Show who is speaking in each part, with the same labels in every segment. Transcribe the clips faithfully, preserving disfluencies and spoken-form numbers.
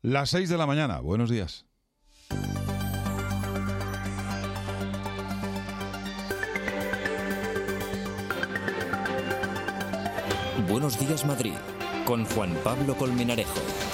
Speaker 1: Las seis de la mañana. Buenos días.
Speaker 2: Buenos días, Madrid, con Juan Pablo Colmenarejo.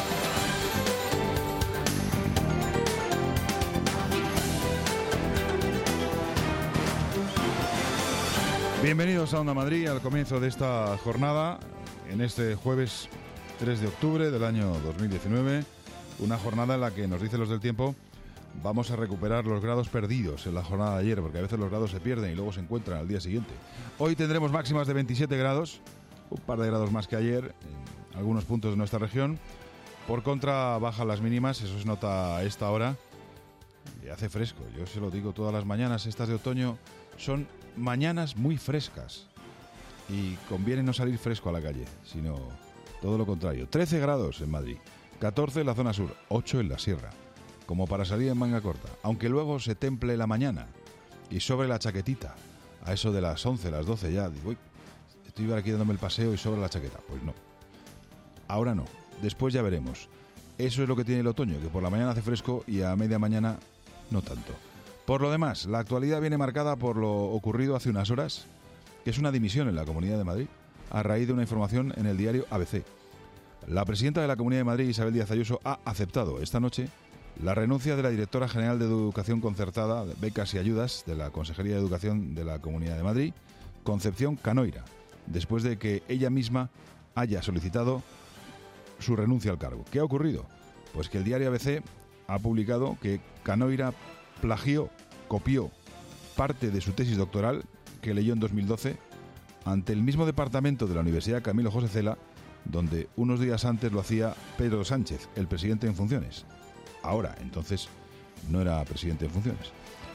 Speaker 1: Bienvenidos a Onda Madrid, al comienzo de esta jornada, en este jueves tres de octubre del año dos mil diecinueve, una jornada en la que, nos dicen los del tiempo, vamos a recuperar los grados perdidos en la jornada de ayer, porque a veces los grados se pierden y luego se encuentran al día siguiente. Hoy tendremos máximas de veintisiete grados, un par de grados más que ayer en algunos puntos de nuestra región. Por contra, bajan las mínimas, eso se nota a esta hora, y hace fresco. Yo se lo digo todas las mañanas, estas de otoño son mañanas muy frescas y conviene no salir fresco a la calle, sino todo lo contrario. trece grados en Madrid, catorce en la zona sur, ocho en la sierra, como para salir en manga corta, aunque luego se temple la mañana y sobre la chaquetita, a eso de las once, las doce ya, digo, uy, estoy aquí dándome el paseo y sobre la chaqueta. Pues no, ahora no, después ya veremos. Eso es lo que tiene el otoño, que por la mañana hace fresco y a media mañana no tanto. Por lo demás, la actualidad viene marcada por lo ocurrido hace unas horas, que es una dimisión en la Comunidad de Madrid, a raíz de una información en el diario A B C. La presidenta de la Comunidad de Madrid, Isabel Díaz Ayuso, ha aceptado esta noche la renuncia de la directora general de Educación Concertada, Becas y Ayudas de la Consejería de Educación de la Comunidad de Madrid, Concepción Canoira, después de que ella misma haya solicitado su renuncia al cargo. ¿Qué ha ocurrido? Pues que el diario A B C ha publicado que Canoira plagió, copió parte de su tesis doctoral que leyó en dos mil doce ante el mismo departamento de la Universidad Camilo José Cela, donde unos días antes lo hacía Pedro Sánchez, el presidente en funciones. Ahora, entonces, no era presidente en funciones.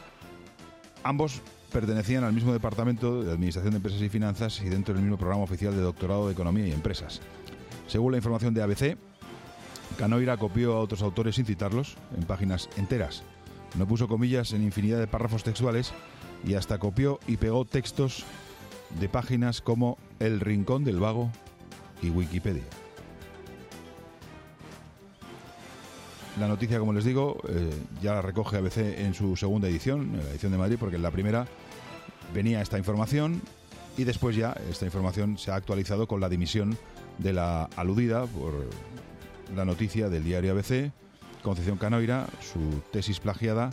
Speaker 1: Ambos pertenecían al mismo departamento de Administración de Empresas y Finanzas y dentro del mismo programa oficial de doctorado de Economía y Empresas. Según la información de A B C, Canoira copió a otros autores sin citarlos en páginas enteras. No puso comillas en infinidad de párrafos textuales y hasta copió y pegó textos de páginas como El Rincón del Vago y Wikipedia. La noticia, como les digo, eh, ya la recoge A B C en su segunda edición, en la edición de Madrid, porque en la primera venía esta información y después ya esta información se ha actualizado con la dimisión de la aludida por la noticia del diario A B C, Concepción Canoira, su tesis plagiada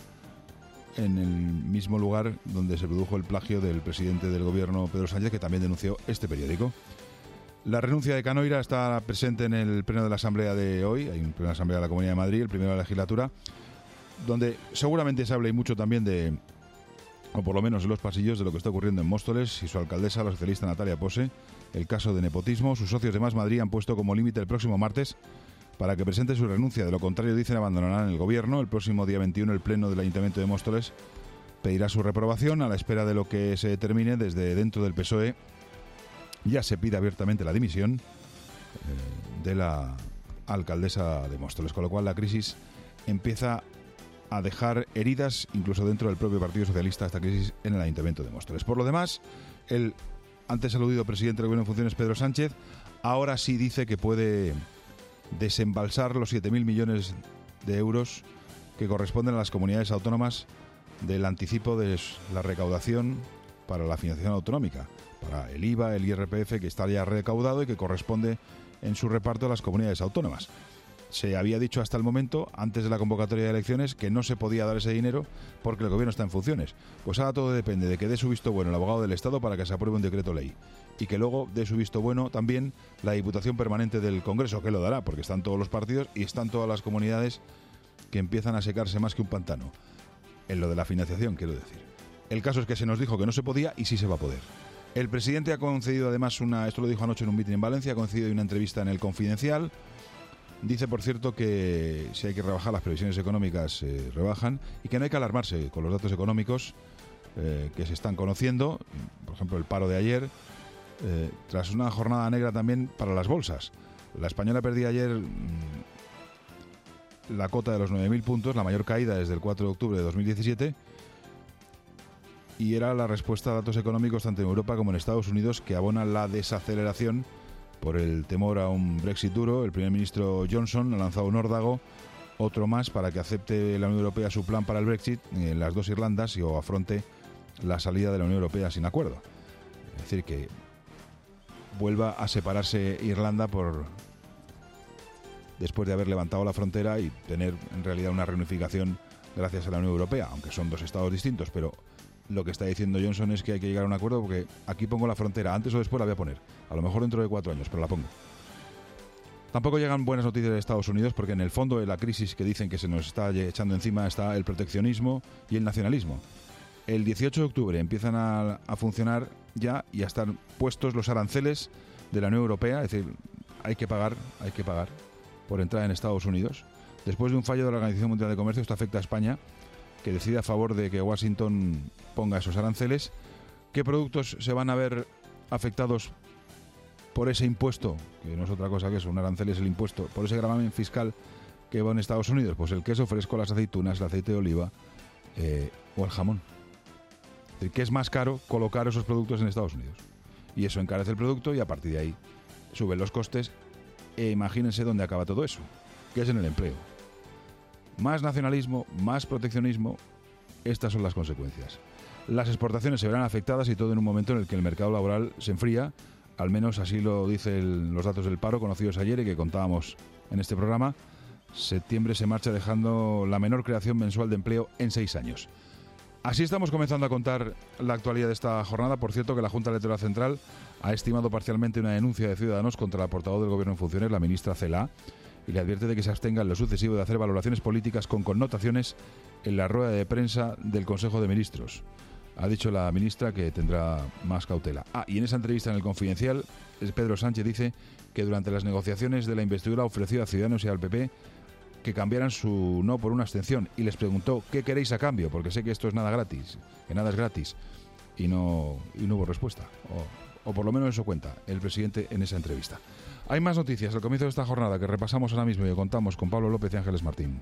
Speaker 1: en el mismo lugar donde se produjo el plagio del presidente del gobierno, Pedro Sánchez, que también denunció este periódico. La renuncia de Canoira está presente en el pleno de la Asamblea de hoy. Hay un pleno de la Asamblea de la Comunidad de Madrid, el primero de la legislatura, donde seguramente se hable mucho también de, o por lo menos en los pasillos, de lo que está ocurriendo en Móstoles y su alcaldesa, la socialista Natalia Pose, el caso de nepotismo. Sus socios de Más Madrid han puesto como límite el próximo martes para que presente su renuncia. De lo contrario, dicen, abandonarán el gobierno. El próximo día veintiuno, el pleno del Ayuntamiento de Móstoles pedirá su reprobación a la espera de lo que se determine desde dentro del P S O E. Ya se pide abiertamente la dimisión eh, de la alcaldesa de Móstoles, con lo cual la crisis empieza a dejar heridas incluso dentro del propio Partido Socialista, esta crisis en el Ayuntamiento de Móstoles. Por lo demás, el antes aludido presidente del Gobierno en funciones, Pedro Sánchez, ahora sí dice que puede desembalsar los siete mil millones de euros que corresponden a las comunidades autónomas del anticipo de la recaudación para la financiación autonómica, para el I V A, el I R P F, que está ya recaudado y que corresponde en su reparto a las comunidades autónomas. Se había dicho hasta el momento, antes de la convocatoria de elecciones, que no se podía dar ese dinero porque el gobierno está en funciones. Pues ahora todo depende de que dé su visto bueno el abogado del Estado para que se apruebe un decreto ley y que luego dé su visto bueno también la Diputación Permanente del Congreso, que lo dará, porque están todos los partidos y están todas las comunidades que empiezan a secarse más que un pantano. En lo de la financiación, quiero decir. El caso es que se nos dijo que no se podía y sí se va a poder. El presidente ha concedido además una, esto lo dijo anoche en un mitin en Valencia, ha concedido una entrevista en El Confidencial. Dice, por cierto, que si hay que rebajar las previsiones económicas, se eh, rebajan, y que no hay que alarmarse con los datos económicos eh, que se están conociendo. Por ejemplo, el paro de ayer, eh, tras una jornada negra también para las bolsas. La española perdía ayer mmm, la cota de los nueve mil puntos, la mayor caída desde el cuatro de octubre de dos mil diecisiete, y era la respuesta a datos económicos tanto en Europa como en Estados Unidos que abonan la desaceleración por el temor a un Brexit duro. El primer ministro Johnson ha lanzado un órdago otro más para que acepte la Unión Europea su plan para el Brexit en las dos Irlandas y o afronte la salida de la Unión Europea sin acuerdo. Es decir, que vuelva a separarse Irlanda por después de haber levantado la frontera y tener en realidad una reunificación gracias a la Unión Europea, aunque son dos estados distintos, pero lo que está diciendo Johnson es que hay que llegar a un acuerdo porque aquí pongo la frontera, antes o después la voy a poner, a lo mejor dentro de cuatro años, pero la pongo. Tampoco llegan buenas noticias de Estados Unidos porque en el fondo de la crisis que dicen que se nos está echando encima está el proteccionismo y el nacionalismo. El dieciocho de octubre empiezan a, a funcionar ya y a estar puestos los aranceles de la Unión Europea, es decir, hay que pagar, hay que pagar por entrar en Estados Unidos. Después de un fallo de la Organización Mundial de Comercio, esto afecta a España, que decide a favor de que Washington ponga esos aranceles. ¿Qué productos se van a ver afectados por ese impuesto? Que no es otra cosa que eso, un arancel es el impuesto, por ese gravamen fiscal que va en Estados Unidos. Pues el queso fresco, las aceitunas, el aceite de oliva eh, o el jamón. Es decir, que es más caro colocar esos productos en Estados Unidos. Y eso encarece el producto y a partir de ahí suben los costes. E imagínense dónde acaba todo eso, que es en el empleo. Más nacionalismo, más proteccionismo, estas son las consecuencias. Las exportaciones se verán afectadas y todo en un momento en el que el mercado laboral se enfría, al menos así lo dicen los datos del paro conocidos ayer y que contábamos en este programa. Septiembre se marcha dejando la menor creación mensual de empleo en seis años. Así estamos comenzando a contar la actualidad de esta jornada. Por cierto, que la Junta Electoral Central ha estimado parcialmente una denuncia de Ciudadanos contra la portavoz del Gobierno en funciones, la ministra Celaá, y le advierte de que se abstenga en lo sucesivo de hacer valoraciones políticas con connotaciones en la rueda de prensa del Consejo de Ministros. Ha dicho la ministra que tendrá más cautela. Ah, y en esa entrevista en El Confidencial, Pedro Sánchez dice que durante las negociaciones de la investidura ofreció a Ciudadanos y al P P que cambiaran su no por una abstención y les preguntó ¿qué queréis a cambio? Porque sé que esto es nada gratis, que nada es gratis. Y no, y no hubo respuesta. O, o por lo menos eso cuenta el presidente en esa entrevista. Hay más noticias al comienzo de esta jornada que repasamos ahora mismo y que contamos con Pablo López y Ángeles Martín.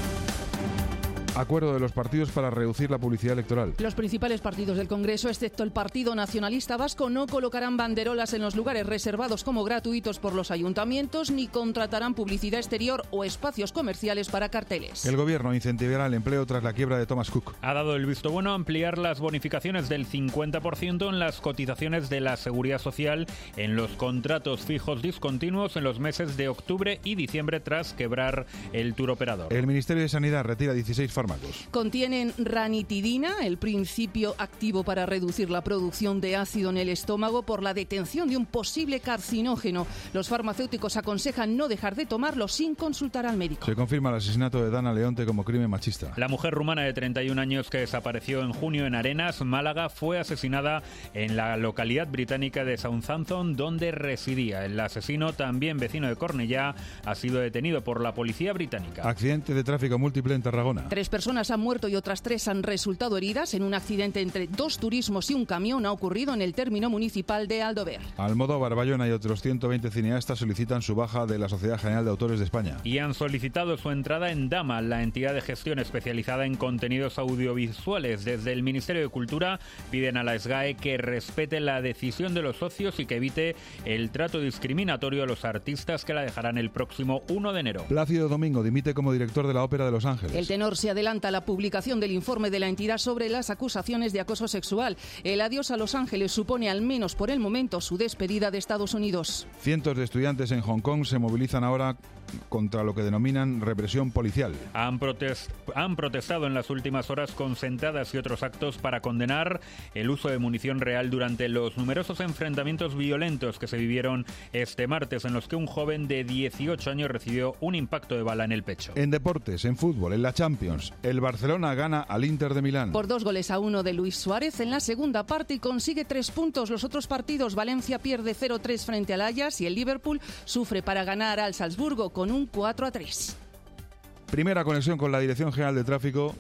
Speaker 1: Acuerdo de los partidos para reducir la publicidad electoral.
Speaker 3: Los principales partidos del Congreso, excepto el Partido Nacionalista Vasco, no colocarán banderolas en los lugares reservados como gratuitos por los ayuntamientos ni contratarán publicidad exterior o espacios comerciales para carteles.
Speaker 1: El Gobierno incentivará el empleo tras la quiebra de Thomas Cook.
Speaker 4: Ha dado el visto bueno a ampliar las bonificaciones del cincuenta por ciento en las cotizaciones de la Seguridad Social en los contratos fijos discontinuos en los meses de octubre y diciembre tras quebrar el turoperador.
Speaker 1: El Ministerio de Sanidad retira dieciséis fármacos.
Speaker 3: Contienen ranitidina, el principio activo para reducir la producción de ácido en el estómago por la detención de un posible carcinógeno. Los farmacéuticos aconsejan no dejar de tomarlo sin consultar al médico.
Speaker 1: Se confirma el asesinato de Dana Leonte como crimen machista.
Speaker 4: La mujer rumana de treinta y un años que desapareció en junio en Arenas, Málaga, fue asesinada en la localidad británica de Southampton, donde residía. El asesino, también vecino de Cornellá, ha sido detenido por la policía británica.
Speaker 1: Accidente de tráfico múltiple en Tarragona.
Speaker 3: Tres personas han muerto y otras tres han resultado heridas en un accidente entre dos turismos y un camión. Ha ocurrido en el término municipal de Aldover.
Speaker 1: Almodóvar, Bayona y otros ciento veinte cineastas solicitan su baja de la Sociedad General de Autores de España.
Speaker 4: Y han solicitado su entrada en DAMA, la entidad de gestión especializada en contenidos audiovisuales. Desde el Ministerio de Cultura piden a la SGAE que respete la decisión de los socios y que evite el trato discriminatorio a los artistas que la dejarán el próximo uno de enero.
Speaker 1: Plácido Domingo dimite como director de la Ópera de Los Ángeles.
Speaker 3: El tenor se adelanta la publicación del informe de la entidad sobre las acusaciones de acoso sexual. El adiós a Los Ángeles supone, al menos por el momento, su despedida de Estados Unidos.
Speaker 1: Cientos de estudiantes en Hong Kong se movilizan ahora contra lo que denominan represión policial.
Speaker 4: Han, protest- han protestado en las últimas horas con sentadas y otros actos para condenar el uso de munición real durante los numerosos enfrentamientos violentos que se vivieron este martes, en los que un joven de dieciocho años recibió un impacto de bala en el pecho.
Speaker 1: En deportes, en fútbol, en la Champions, el Barcelona gana al Inter de Milán.
Speaker 3: Por dos goles a uno de Luis Suárez en la segunda parte y consigue tres puntos. Los otros partidos, Valencia pierde cero tres frente al Ajax y el Liverpool sufre para ganar al Salzburgo con un cuatro a tres.
Speaker 1: Primera conexión con la Dirección General de Tráfico.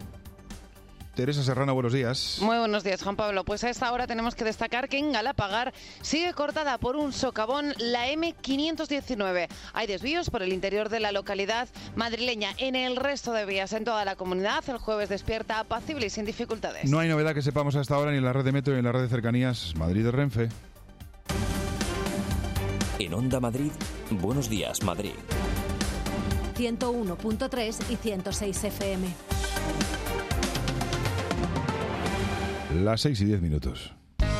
Speaker 1: Teresa Serrano, buenos días.
Speaker 5: Muy buenos días, Juan Pablo. Pues a esta hora tenemos que destacar que en Galapagar sigue cortada por un socavón la eme quinientos diecinueve. Hay desvíos por el interior de la localidad madrileña. En el resto de vías en toda la comunidad, el jueves despierta apacible y sin dificultades.
Speaker 1: No hay novedad que sepamos hasta ahora ni en la red de metro ni en la red de cercanías Madrid de Renfe.
Speaker 2: En Onda Madrid, Buenos Días, Madrid.
Speaker 6: ciento uno punto tres y ciento seis F M.
Speaker 1: Las seis y diez minutos.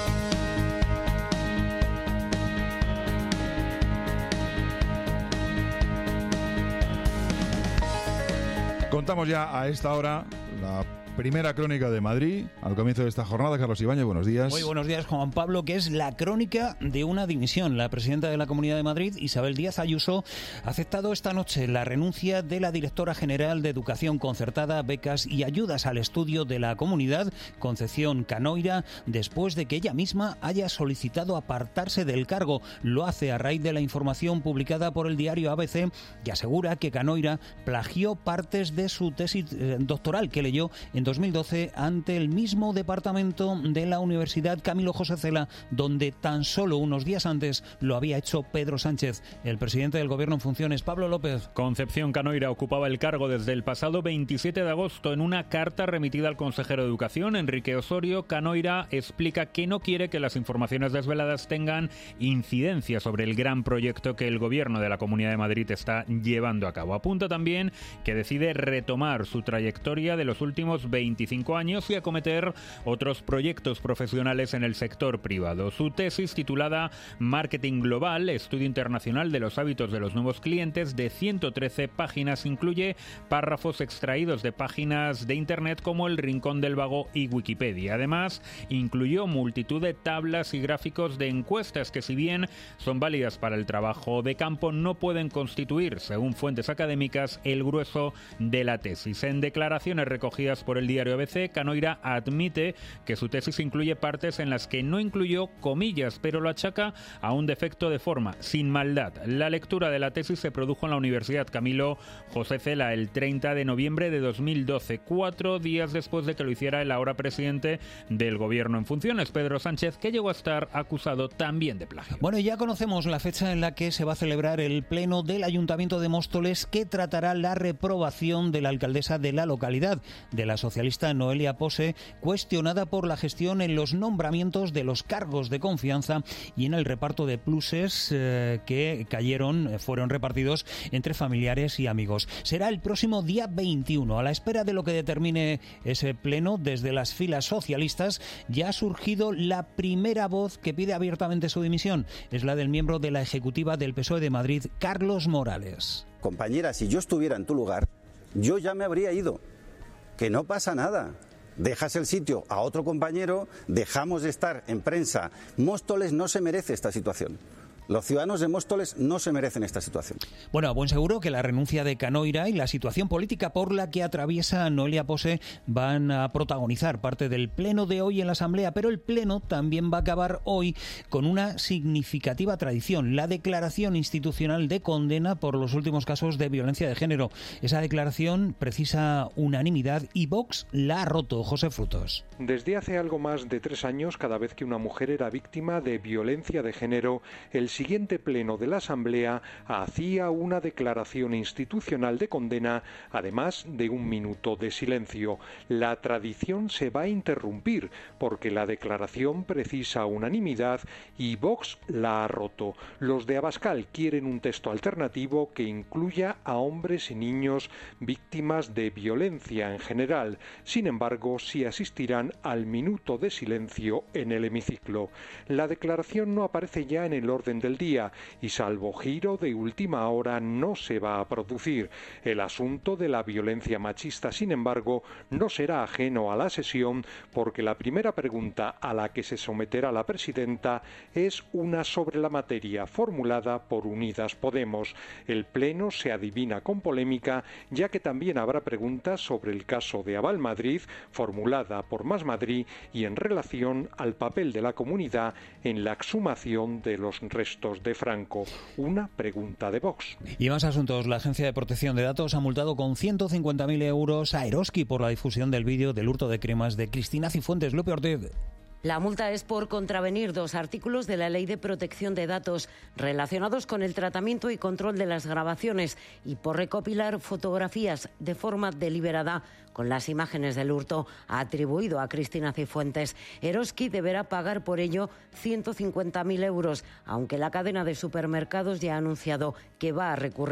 Speaker 1: Contamos ya a esta hora la primera crónica de Madrid, al comienzo de esta jornada. Carlos Ibáñez, buenos días.
Speaker 7: Muy buenos días, Juan Pablo, que es la crónica de una dimisión. La presidenta de la Comunidad de Madrid, Isabel Díaz Ayuso, ha aceptado esta noche la renuncia de la directora general de Educación Concertada, Becas y Ayudas al Estudio de la Comunidad, Concepción Canoira, después de que ella misma haya solicitado apartarse del cargo. Lo hace a raíz de la información publicada por el diario A B C, que asegura que Canoira plagió partes de su tesis eh, doctoral que leyó en dos mil doce ante el mismo departamento de la Universidad Camilo José Cela, donde tan solo unos días antes lo había hecho Pedro Sánchez. El presidente del Gobierno en funciones, Pablo López.
Speaker 4: Concepción Canoira ocupaba el cargo desde el pasado veintisiete de agosto. En una carta remitida al consejero de Educación, Enrique Osorio, Canoira explica que no quiere que las informaciones desveladas tengan incidencia sobre el gran proyecto que el Gobierno de la Comunidad de Madrid está llevando a cabo. Apunta también que decide retomar su trayectoria de los últimos veinticinco años y acometer otros proyectos profesionales en el sector privado. Su tesis, titulada Marketing Global, Estudio Internacional de los Hábitos de los Nuevos Clientes, de ciento trece páginas, incluye párrafos extraídos de páginas de Internet como El Rincón del Vago y Wikipedia. Además, incluyó multitud de tablas y gráficos de encuestas que, si bien son válidas para el trabajo de campo, no pueden constituir, según fuentes académicas, el grueso de la tesis. En declaraciones recogidas por el diario A B C, Canoira admite que su tesis incluye partes en las que no incluyó comillas, pero lo achaca a un defecto de forma, sin maldad. La lectura de la tesis se produjo en la Universidad Camilo José Cela el treinta de noviembre de dos mil doce, cuatro días después de que lo hiciera el ahora presidente del Gobierno en funciones, Pedro Sánchez, que llegó a estar acusado también de plagio.
Speaker 7: Bueno, ya conocemos la fecha en la que se va a celebrar el pleno del Ayuntamiento de Móstoles, que tratará la reprobación de la alcaldesa de la localidad, de la socialista Noelia Pose, cuestionada por la gestión en los nombramientos de los cargos de confianza y en el reparto de pluses eh, que cayeron, fueron repartidos entre familiares y amigos. Será el próximo día veintiuno. A la espera de lo que determine ese pleno, desde las filas socialistas ya ha surgido la primera voz que pide abiertamente su dimisión. Es la del miembro de la ejecutiva del P S O E de Madrid, Carlos Morales.
Speaker 8: Compañera, si yo estuviera en tu lugar, yo ya me habría ido. Que no pasa nada. Dejas el sitio a otro compañero, dejamos de estar en prensa. Móstoles no se merece esta situación. Los ciudadanos de Móstoles no se merecen esta situación.
Speaker 7: Bueno, a buen seguro que la renuncia de Canoira y la situación política por la que atraviesa Noelia Pose van a protagonizar parte del pleno de hoy en la Asamblea, pero el pleno también va a acabar hoy con una significativa tradición, la declaración institucional de condena por los últimos casos de violencia de género. Esa declaración precisa unanimidad y Vox la ha roto. José Frutos.
Speaker 9: Desde hace algo más de tres años, cada vez que una mujer era víctima de violencia de género, el siguiente pleno de la Asamblea hacía una declaración institucional de condena, además de un minuto de silencio. La tradición se va a interrumpir porque la declaración precisa unanimidad y Vox la ha roto. Los de Abascal quieren un texto alternativo que incluya a hombres y niños víctimas de violencia en general. Sin embargo, sí asistirán al minuto de silencio en el hemiciclo. La declaración no aparece ya en el orden del día y, salvo giro de última hora, no se va a producir. El asunto de la violencia machista, sin embargo, no será ajeno a la sesión porque la primera pregunta a la que se someterá la presidenta es una sobre la materia formulada por Unidas Podemos. El pleno se adivina con polémica, ya que también habrá preguntas sobre el caso de Aval Madrid, formulada por Más Madrid, y en relación al papel de la comunidad en la exhumación de los restos de Franco. Una pregunta de Vox.
Speaker 7: Y más asuntos. La Agencia de Protección de Datos ha multado con ciento cincuenta mil euros a Eroski por la difusión del vídeo del hurto de cremas de Cristina Cifuentes. Lupe Ortiz.
Speaker 10: La multa es por contravenir dos artículos de la Ley de Protección de Datos relacionados con el tratamiento y control de las grabaciones y por recopilar fotografías de forma deliberada con las imágenes del hurto atribuido a Cristina Cifuentes. Eroski deberá pagar por ello ciento cincuenta mil euros, aunque la cadena de supermercados ya ha anunciado que va a recurrir.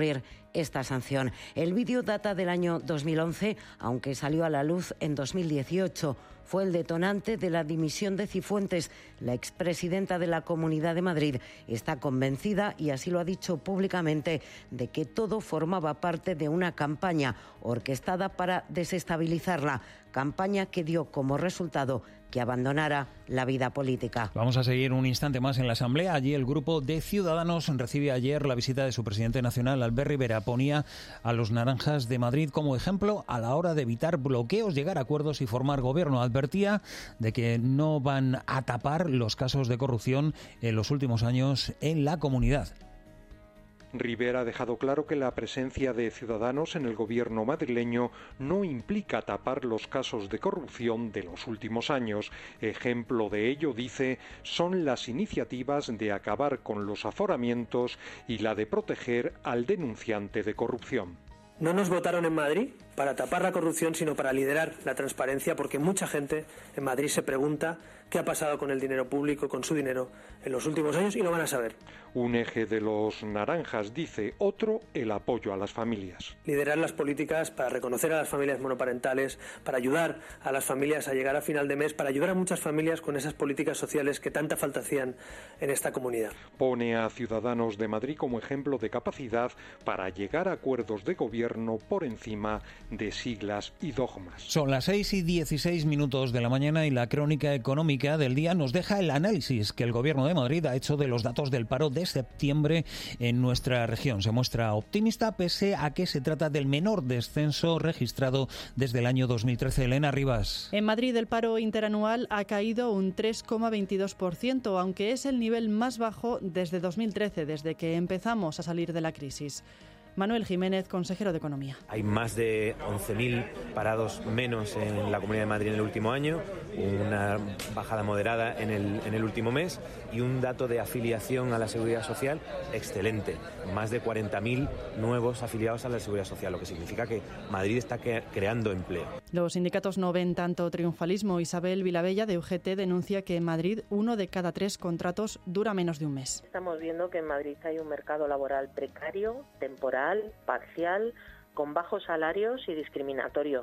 Speaker 10: esta sanción. El vídeo data del año dos mil once, aunque salió a la luz en dos mil dieciocho. Fue el detonante de la dimisión de Cifuentes. La expresidenta de la Comunidad de Madrid está convencida, y así lo ha dicho públicamente, de que todo formaba parte de una campaña orquestada para desestabilizarla, campaña que dio como resultado que abandonara la vida política.
Speaker 7: Vamos a seguir un instante más en la Asamblea. Allí el grupo de Ciudadanos recibe ayer la visita de su presidente nacional, Albert Rivera. Ponía a los naranjas de Madrid como ejemplo a la hora de evitar bloqueos, llegar a acuerdos y formar gobierno. Advertía de que no van a tapar los casos de corrupción en los últimos años en la comunidad.
Speaker 9: Rivera ha dejado claro que la presencia de Ciudadanos en el gobierno madrileño no implica tapar los casos de corrupción de los últimos años. Ejemplo de ello, dice, son las iniciativas de acabar con los aforamientos y la de proteger al denunciante de corrupción.
Speaker 11: No nos votaron en Madrid para tapar la corrupción, sino para liderar la transparencia, porque mucha gente en Madrid se pregunta qué ha pasado con el dinero público, con su dinero, en los últimos años, y lo van a saber.
Speaker 9: Un eje de los naranjas, dice, otro, el apoyo a las familias.
Speaker 11: Liderar las políticas para reconocer a las familias monoparentales, para ayudar a las familias a llegar a final de mes, para ayudar a muchas familias con esas políticas sociales que tanta falta hacían en esta comunidad.
Speaker 9: Pone a Ciudadanos de Madrid como ejemplo de capacidad para llegar a acuerdos de gobierno por encima de siglas y dogmas.
Speaker 7: Son las seis y dieciséis minutos de la mañana y la crónica económica del día nos deja el análisis que el Gobierno de Madrid ha hecho de los datos del paro de septiembre en nuestra región. Se muestra optimista pese a que se trata del menor descenso registrado desde el año dos mil trece. Elena Rivas.
Speaker 12: En Madrid el paro interanual ha caído un tres coma veintidós por ciento, aunque es el nivel más bajo desde dos mil trece, desde que empezamos a salir de la crisis. Manuel Jiménez, consejero de Economía.
Speaker 13: Hay más de once mil parados menos en la Comunidad de Madrid en el último año, una bajada moderada en el, en el último mes y un dato de afiliación a la Seguridad Social excelente. Más de cuarenta mil nuevos afiliados a la Seguridad Social, lo que significa que Madrid está que, creando empleo.
Speaker 12: Los sindicatos no ven tanto triunfalismo. Isabel Vilabella, de U G T, denuncia que en Madrid uno de cada tres contratos dura menos de un mes.
Speaker 14: Estamos viendo que en Madrid hay un mercado laboral precario, temporal, parcial, con bajos salarios y discriminatorio.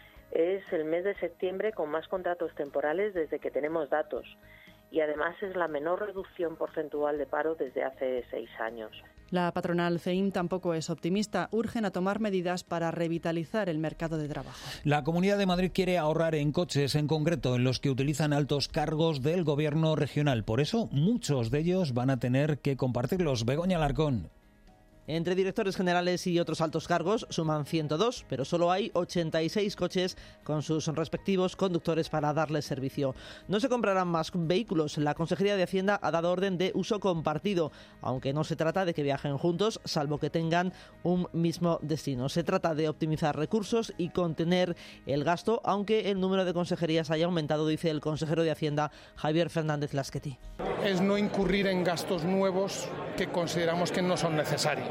Speaker 14: Es el mes de septiembre con más contratos temporales desde que tenemos datos y además es la menor reducción porcentual de paro desde hace seis años.
Speaker 12: La patronal C E I M tampoco es optimista. Urgen a tomar medidas para revitalizar el mercado de trabajo.
Speaker 7: La Comunidad de Madrid quiere ahorrar en coches, en concreto en los que utilizan altos cargos del gobierno regional. Por eso, muchos de ellos van a tener que compartirlos. Begoña Alarcón.
Speaker 15: Entre directores generales y otros altos cargos suman ciento dos, pero solo hay ochenta y seis coches con sus respectivos conductores para darles servicio. No se comprarán más vehículos. La Consejería de Hacienda ha dado orden de uso compartido, aunque no se trata de que viajen juntos, salvo que tengan un mismo destino. Se trata de optimizar recursos y contener el gasto, aunque el número de consejerías haya aumentado, dice el consejero de Hacienda, Javier Fernández Lasqueti.
Speaker 16: Es no incurrir en gastos nuevos que consideramos que no son necesarios.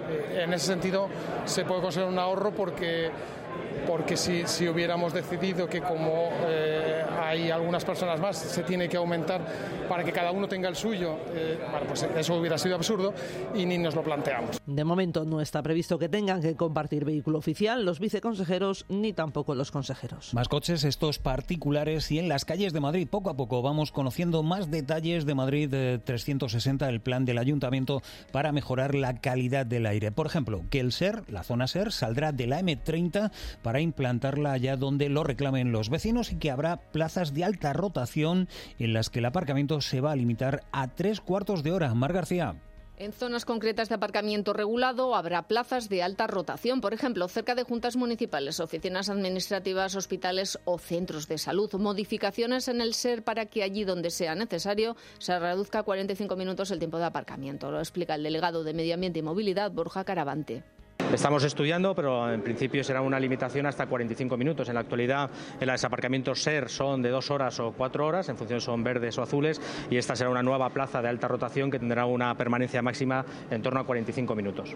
Speaker 16: En ese sentido se puede considerar un ahorro porque, porque si, si hubiéramos decidido que como eh, hay algunas personas más se tiene que aumentar para que cada uno tenga el suyo, eh, bueno, pues eso hubiera sido absurdo y ni nos lo planteamos.
Speaker 15: De momento no está previsto que tengan que compartir vehículo oficial los viceconsejeros ni tampoco los consejeros.
Speaker 7: Más coches, estos particulares, y en las calles de Madrid. Poco a poco vamos conociendo más detalles de Madrid eh, trescientos sesenta, el plan del Ayuntamiento para mejorar la calidad del aire. Por ejemplo, que el SER, la zona SER, saldrá de la eme treinta para implantarla allá donde lo reclamen los vecinos y que habrá plazas de alta rotación en las que el aparcamiento se va a limitar a tres cuartos de hora. Mar García.
Speaker 17: En zonas concretas de aparcamiento regulado habrá plazas de alta rotación, por ejemplo, cerca de juntas municipales, oficinas administrativas, hospitales o centros de salud. Modificaciones en el SER para que allí donde sea necesario se reduzca a cuarenta y cinco minutos el tiempo de aparcamiento. Lo explica el delegado de Medio Ambiente y Movilidad, Borja Caravante.
Speaker 18: Estamos estudiando, pero en principio será una limitación hasta cuarenta y cinco minutos. En la actualidad, los aparcamientos SER son de dos horas o cuatro horas, en función son verdes o azules, y esta será una nueva plaza de alta rotación que tendrá una permanencia máxima en torno a cuarenta y cinco minutos.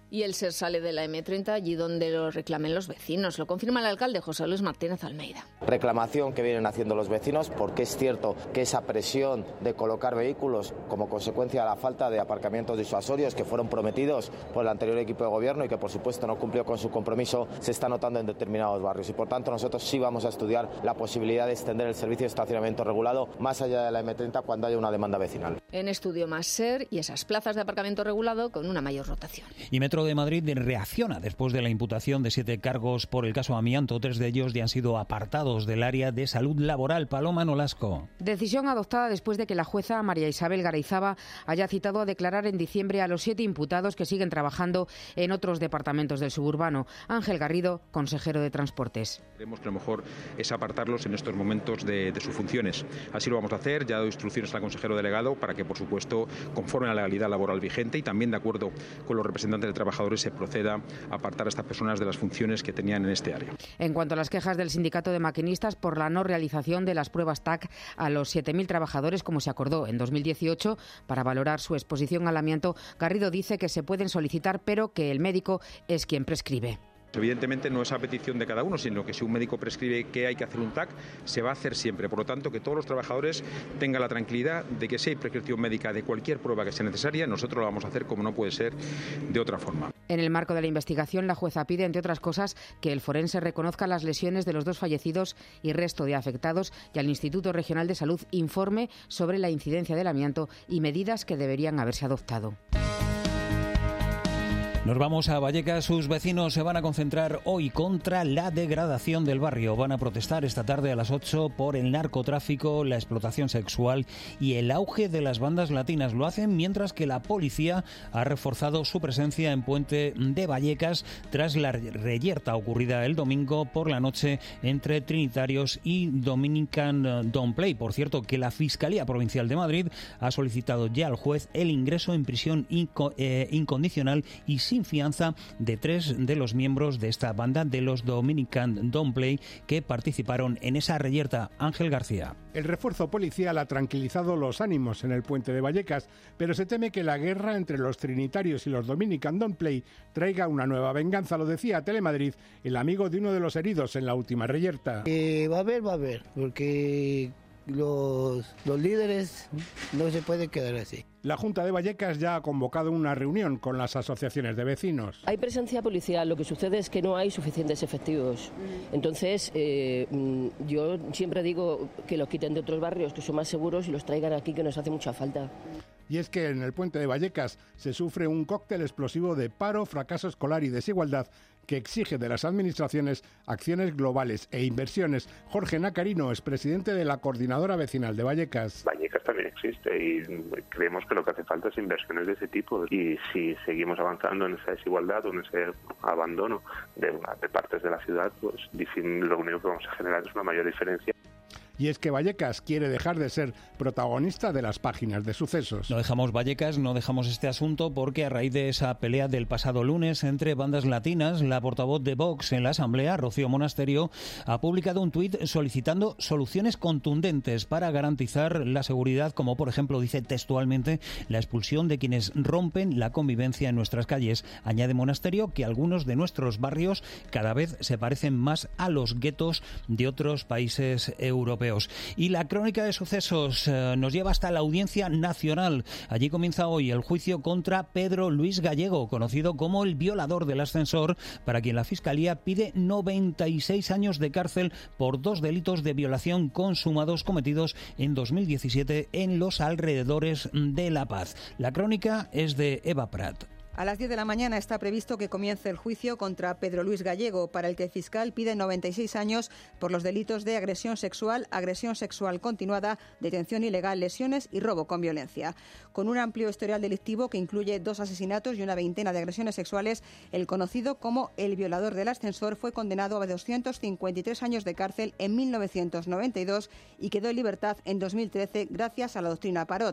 Speaker 17: Y el SER sale de la eme treinta allí donde lo reclamen los vecinos. Lo confirma el alcalde José Luis Martínez Almeida.
Speaker 19: Reclamación que vienen haciendo los vecinos, porque es cierto que esa presión de colocar vehículos como consecuencia de la falta de aparcamientos disuasorios que fueron prometidos por el anterior equipo de gobierno y que por supuesto no cumplió con su compromiso, se está notando en determinados barrios. Y por tanto nosotros sí vamos a estudiar la posibilidad de extender el servicio de estacionamiento regulado más allá de la eme treinta cuando haya una demanda vecinal.
Speaker 17: En estudio más SER y esas plazas de aparcamiento regulado con una mayor rotación.
Speaker 7: Y Metro de Madrid reacciona después de la imputación de siete cargos por el caso amianto. Tres de ellos ya han sido apartados del área de salud laboral. Paloma Nolasco.
Speaker 20: Decisión adoptada después de que la jueza María Isabel Garayzábal haya citado a declarar en diciembre a los siete imputados que siguen trabajando en otros departamentos del suburbano. Ángel Garrido, consejero de Transportes.
Speaker 21: Creemos que lo mejor es apartarlos en estos momentos de, de sus funciones. Así lo vamos a hacer. Ya he dado instrucciones al consejero delegado para que, por supuesto, conforme a la legalidad laboral vigente y también de acuerdo con los representantes de trabajadores, se proceda a apartar a estas personas de las funciones que tenían en este área.
Speaker 20: En cuanto a las quejas del sindicato de maquinistas por la no realización de las pruebas T A C a los siete mil trabajadores, como se acordó en dos mil dieciocho, para valorar su exposición al amianto, Garrido dice que se pueden solicitar, pero que el médico es quien prescribe.
Speaker 21: Evidentemente no es a petición de cada uno, sino que si un médico prescribe que hay que hacer un T A C, se va a hacer siempre. Por lo tanto, que todos los trabajadores tengan la tranquilidad de que si hay prescripción médica de cualquier prueba que sea necesaria, nosotros lo vamos a hacer como no puede ser de otra forma.
Speaker 20: En el marco de la investigación, la jueza pide, entre otras cosas, que el forense reconozca las lesiones de los dos fallecidos y resto de afectados y al Instituto Regional de Salud informe sobre la incidencia del amianto y medidas que deberían haberse adoptado.
Speaker 7: Nos vamos a Vallecas. Sus vecinos se van a concentrar hoy contra la degradación del barrio. Van a protestar esta tarde a las ocho por el narcotráfico, la explotación sexual y el auge de las bandas latinas. Lo hacen mientras que la policía ha reforzado su presencia en Puente de Vallecas tras la reyerta ocurrida el domingo por la noche entre trinitarios y Dominican Don't Play. Por cierto, que la Fiscalía Provincial de Madrid ha solicitado ya al juez el ingreso en prisión inco- eh, incondicional y sin fianza de tres de los miembros de esta banda de los Dominican Don't Play que participaron en esa reyerta. Ángel García.
Speaker 22: El refuerzo policial ha tranquilizado los ánimos en el Puente de Vallecas, pero se teme que la guerra entre los trinitarios y los Dominican Don't Play traiga una nueva venganza. Lo decía a Telemadrid el amigo de uno de los heridos en la última reyerta.
Speaker 23: Eh, va a haber, va a haber, porque los, los líderes no se pueden quedar así.
Speaker 22: La Junta de Vallecas ya ha convocado una reunión con las asociaciones de vecinos.
Speaker 24: Hay presencia policial, lo que sucede es que no hay suficientes efectivos. Entonces, eh, yo siempre digo que los quiten de otros barrios que son más seguros y los traigan aquí, que nos hace mucha falta.
Speaker 22: Y es que en el Puente de Vallecas se sufre un cóctel explosivo de paro, fracaso escolar y desigualdad que exige de las administraciones acciones globales e inversiones. Jorge Nacarino es presidente de la Coordinadora Vecinal de Vallecas.
Speaker 25: Vallecas también existe y creemos que lo que hace falta es inversiones de ese tipo. Y si seguimos avanzando en esa desigualdad o en ese abandono de, de partes de la ciudad, pues lo único que vamos a generar es una mayor diferencia.
Speaker 22: Y es que Vallecas quiere dejar de ser protagonista de las páginas de sucesos.
Speaker 7: No dejamos Vallecas, no dejamos este asunto porque a raíz de esa pelea del pasado lunes entre bandas latinas, la portavoz de Vox en la Asamblea, Rocío Monasterio, ha publicado un tuit solicitando soluciones contundentes para garantizar la seguridad, como por ejemplo dice textualmente la expulsión de quienes rompen la convivencia en nuestras calles. Añade Monasterio que algunos de nuestros barrios cada vez se parecen más a los guetos de otros países europeos. Y la crónica de sucesos eh, nos lleva hasta la Audiencia Nacional. Allí comienza hoy el juicio contra Pedro Luis Gallego, conocido como el violador del ascensor, para quien la Fiscalía pide noventa y seis años de cárcel por dos delitos de violación consumados cometidos en dos mil diecisiete en los alrededores de La Paz. La crónica es de Eva Prat.
Speaker 26: A las diez de la mañana está previsto que comience el juicio contra Pedro Luis Gallego, para el que el fiscal pide noventa y seis años por los delitos de agresión sexual, agresión sexual continuada, detención ilegal, lesiones y robo con violencia. Con un amplio historial delictivo que incluye dos asesinatos y una veintena de agresiones sexuales, el conocido como el violador del ascensor fue condenado a doscientos cincuenta y tres años de cárcel en mil novecientos noventa y dos y quedó en libertad en dos mil trece gracias a la doctrina Parot.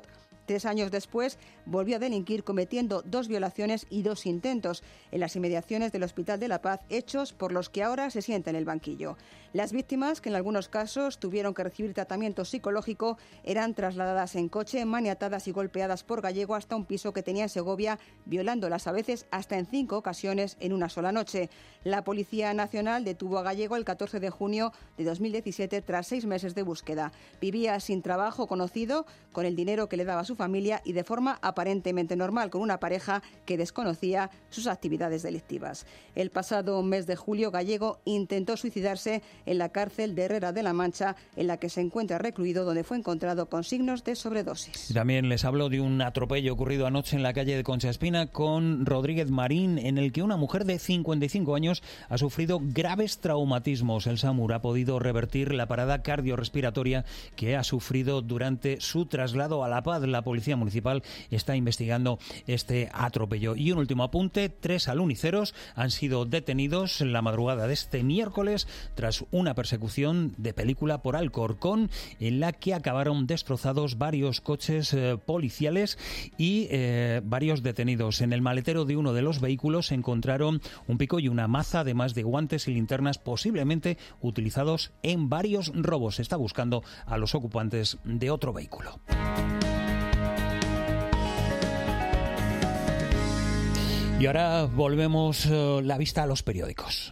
Speaker 26: Tres años después volvió a delinquir cometiendo dos violaciones y dos intentos en las inmediaciones del Hospital de la Paz, hechos por los que ahora se sienta en el banquillo. Las víctimas, que en algunos casos tuvieron que recibir tratamiento psicológico, eran trasladadas en coche, maniatadas y golpeadas por Gallego hasta un piso que tenía en Segovia, violándolas a veces hasta en cinco ocasiones en una sola noche. La Policía Nacional detuvo a Gallego el catorce de junio de dos mil diecisiete tras seis meses de búsqueda. Vivía sin trabajo conocido, con el dinero que le daba a su familia y de forma aparentemente normal, con una pareja que desconocía sus actividades delictivas. El pasado mes de julio, Gallego intentó suicidarse en la cárcel de Herrera de la Mancha, en la que se encuentra recluido, donde fue encontrado con signos de sobredosis.
Speaker 7: También les hablo de un atropello ocurrido anoche en la calle de Concha Espina con Rodríguez Marín, en el que una mujer de cincuenta y cinco años ha sufrido graves traumatismos. El SAMUR ha podido revertir la parada cardiorrespiratoria que ha sufrido durante su traslado a La Paz. La Policía Municipal está investigando este atropello. Y un último apunte: tres aluniceros han sido detenidos en la madrugada de este miércoles tras una persecución de película por Alcorcón, en la que acabaron destrozados varios coches eh, policiales y eh, varios detenidos. En el maletero de uno de los vehículos se encontraron un pico y una maza, además de guantes y linternas, posiblemente utilizados en varios robos. Se está buscando a los ocupantes de otro vehículo. Y ahora volvemos uh, la vista a los periódicos.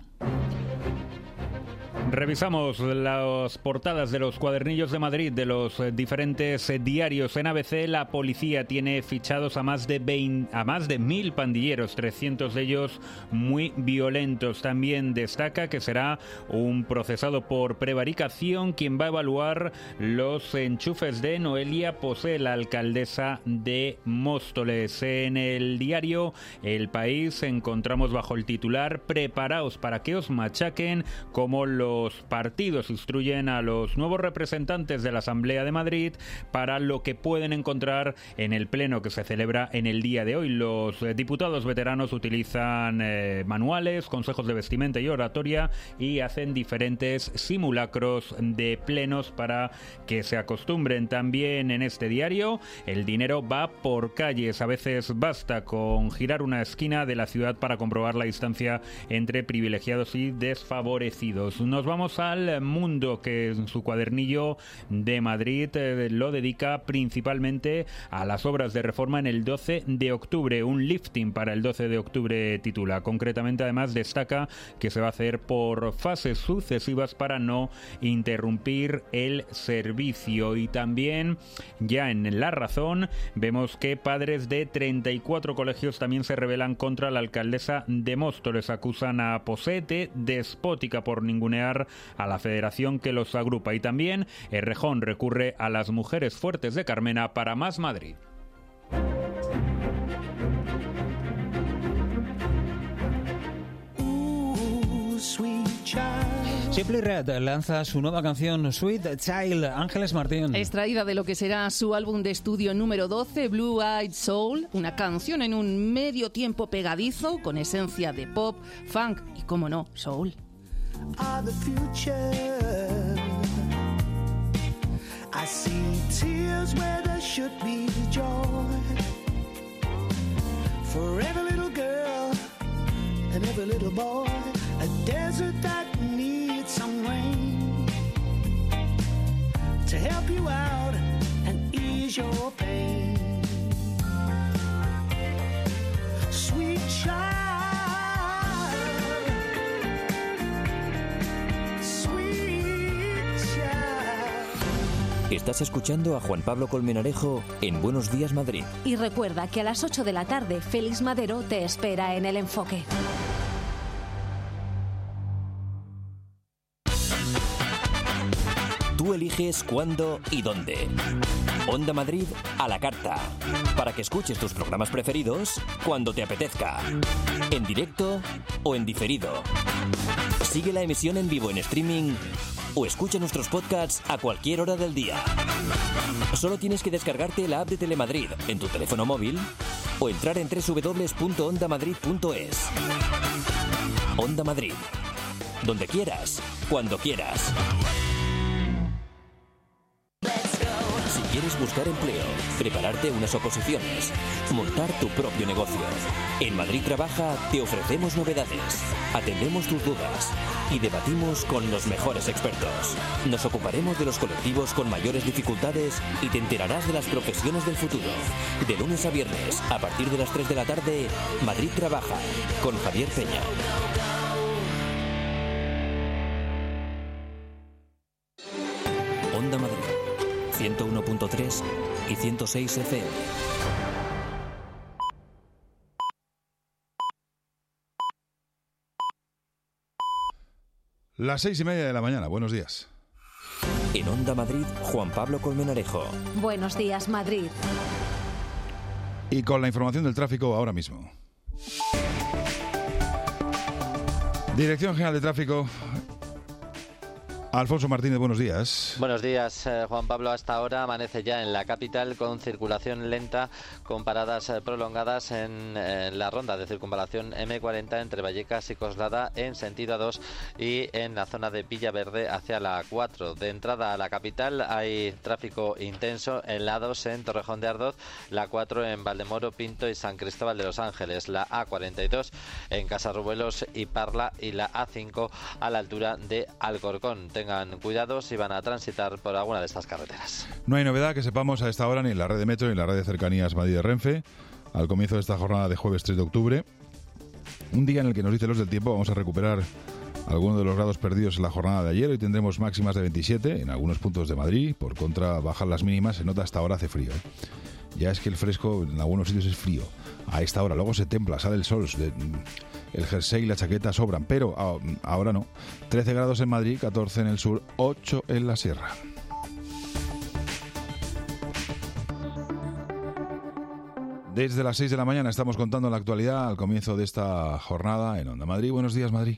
Speaker 1: Revisamos las portadas de los cuadernillos de Madrid de los diferentes diarios. En A B C, la policía tiene fichados a más de veinte, a más de mil pandilleros, trescientos de ellos muy violentos. También destaca que será un procesado por prevaricación quien va a evaluar los enchufes de Noelia Posé, la alcaldesa de Móstoles. En el diario El País encontramos bajo el titular: preparaos para que os machaquen, como los Los partidos instruyen a los nuevos representantes de la Asamblea de Madrid para lo que pueden encontrar en el pleno que se celebra en el día de hoy. Los eh, diputados veteranos utilizan eh, manuales, consejos de vestimenta y oratoria y hacen diferentes simulacros de plenos para que se acostumbren. También en este diario, el dinero va por calles. A veces basta con girar una esquina de la ciudad para comprobar la distancia entre privilegiados y desfavorecidos. Nos vamos al Mundo, que en su cuadernillo de Madrid eh, lo dedica principalmente a las obras de reforma en el doce de octubre. Un lifting para el doce de octubre titula. Concretamente, además, destaca que se va a hacer por fases sucesivas para no interrumpir el servicio. Y también, ya en La Razón, vemos que padres de treinta y cuatro colegios también se rebelan contra la alcaldesa de Móstoles. Acusan a Posé de despótica por ningunear a la federación que los agrupa. Y también Errejón recurre a las mujeres fuertes de Carmena para Más Madrid.
Speaker 7: Simply Red lanza su nueva canción Sweet Child. Ángeles Martín.
Speaker 2: Extraída de lo que será su álbum de estudio número doce, Blue Eyed Soul, una canción en un medio tiempo pegadizo con esencia de pop, funk y, como no, soul.
Speaker 3: Are the future. I see tears where there should be joy. For every little girl and every little boy, a desert that needs some rain to help you out and ease your pain. Sweet child.
Speaker 4: Estás escuchando a Juan Pablo Colmenarejo en Buenos Días Madrid.
Speaker 5: Y recuerda que a las ocho de la tarde Félix Madero te espera en El Enfoque.
Speaker 4: Tú eliges cuándo y dónde. Onda Madrid a la carta. Para que escuches tus programas preferidos cuando te apetezca. En directo o en diferido. Sigue la emisión en vivo en streaming o escucha nuestros podcasts a cualquier hora del día. Solo tienes que descargarte la app de Telemadrid en tu teléfono móvil o entrar en doble u doble u doble u punto onda madrid punto es. Onda Madrid. Donde quieras, cuando quieras. Si quieres buscar empleo, prepararte unas oposiciones, montar tu propio negocio. En Madrid Trabaja te ofrecemos novedades, atendemos tus dudas y debatimos con los mejores expertos. Nos ocuparemos de los colectivos con mayores dificultades y te enterarás de las profesiones del futuro. De lunes a viernes, a partir de las tres de la tarde, Madrid Trabaja, con Javier Peña. Onda Madrid, ciento uno punto tres y ciento seis F M.
Speaker 6: Las seis y media de la mañana, buenos días.
Speaker 4: En Onda Madrid, Juan Pablo Colmenarejo.
Speaker 5: Buenos días, Madrid.
Speaker 6: Y con la información del tráfico ahora mismo. Dirección General de Tráfico. Alfonso Martínez, buenos días.
Speaker 8: Buenos días, eh, Juan Pablo. Hasta ahora amanece ya en la capital con circulación lenta, con paradas eh, prolongadas en eh, la ronda de circunvalación eme cuarenta entre Vallecas y Coslada en sentido A dos y en la zona de Villaverde hacia la A cuatro. De entrada a la capital hay tráfico intenso en la A dos en Torrejón de Ardoz, la A cuatro en Valdemoro, Pinto y San Cristóbal de los Ángeles, la A cuarenta y dos en Casarrubelos y Parla y la A cinco a la altura de Alcorcón. Tengan cuidado si van a transitar por alguna de estas carreteras.
Speaker 6: No hay novedad que sepamos a esta hora ni en la red de metro ni en la red de cercanías Madrid de Renfe, al comienzo de esta jornada de jueves tres de octubre. Un día en el que nos dice los del tiempo vamos a recuperar algunos de los grados perdidos en la jornada de ayer. Hoy tendremos máximas de veintisiete en algunos puntos de Madrid. Por contra, bajan las mínimas. Se nota hasta ahora hace frío, ¿eh? Ya es que el fresco en algunos sitios es frío. A esta hora, luego se templa, sale el sol. El jersey y la chaqueta sobran, pero ahora no. trece grados en Madrid, catorce en el sur, ocho en la sierra. Desde las seis de la mañana estamos contando la actualidad al comienzo de esta jornada en Onda Madrid. Buenos días, Madrid.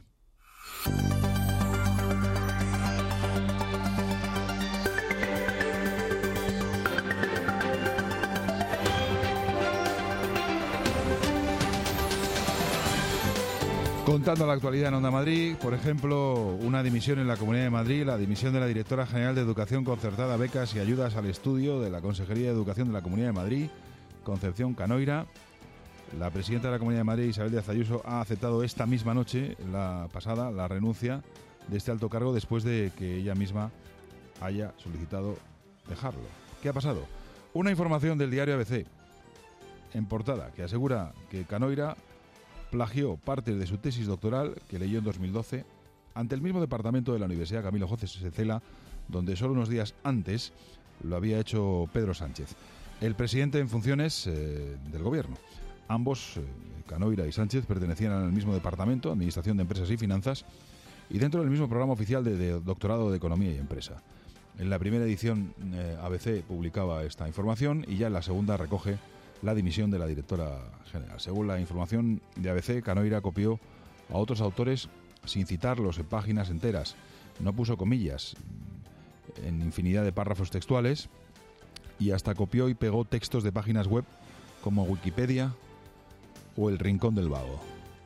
Speaker 6: Contando la actualidad en Onda Madrid, por ejemplo, una dimisión en la Comunidad de Madrid, la dimisión de la Directora General de Educación Concertada, Becas y Ayudas al Estudio de la Consejería de Educación de la Comunidad de Madrid, Concepción Canoira. La presidenta de la Comunidad de Madrid, Isabel Díaz Ayuso, ha aceptado esta misma noche, la pasada, la renuncia de este alto cargo después de que ella misma haya solicitado dejarlo. ¿Qué ha pasado? Una información del diario A B C, en portada, que asegura que Canoira plagió parte de su tesis doctoral que leyó en dos mil doce ante el mismo departamento de la Universidad Camilo José Cela, donde solo unos días antes lo había hecho Pedro Sánchez, el presidente en funciones eh, del gobierno. Ambos, eh, Canoira y Sánchez, pertenecían al mismo departamento, Administración de Empresas y Finanzas, y dentro del mismo programa oficial de, de doctorado de Economía y Empresa. En la primera edición eh, A B C publicaba esta información y ya en la segunda recoge la dimisión de la directora general. Según la información de A B C, Canoira copió a otros autores sin citarlos en páginas enteras. No puso comillas en infinidad de párrafos textuales y hasta copió y pegó textos de páginas web como Wikipedia o El Rincón del Vago.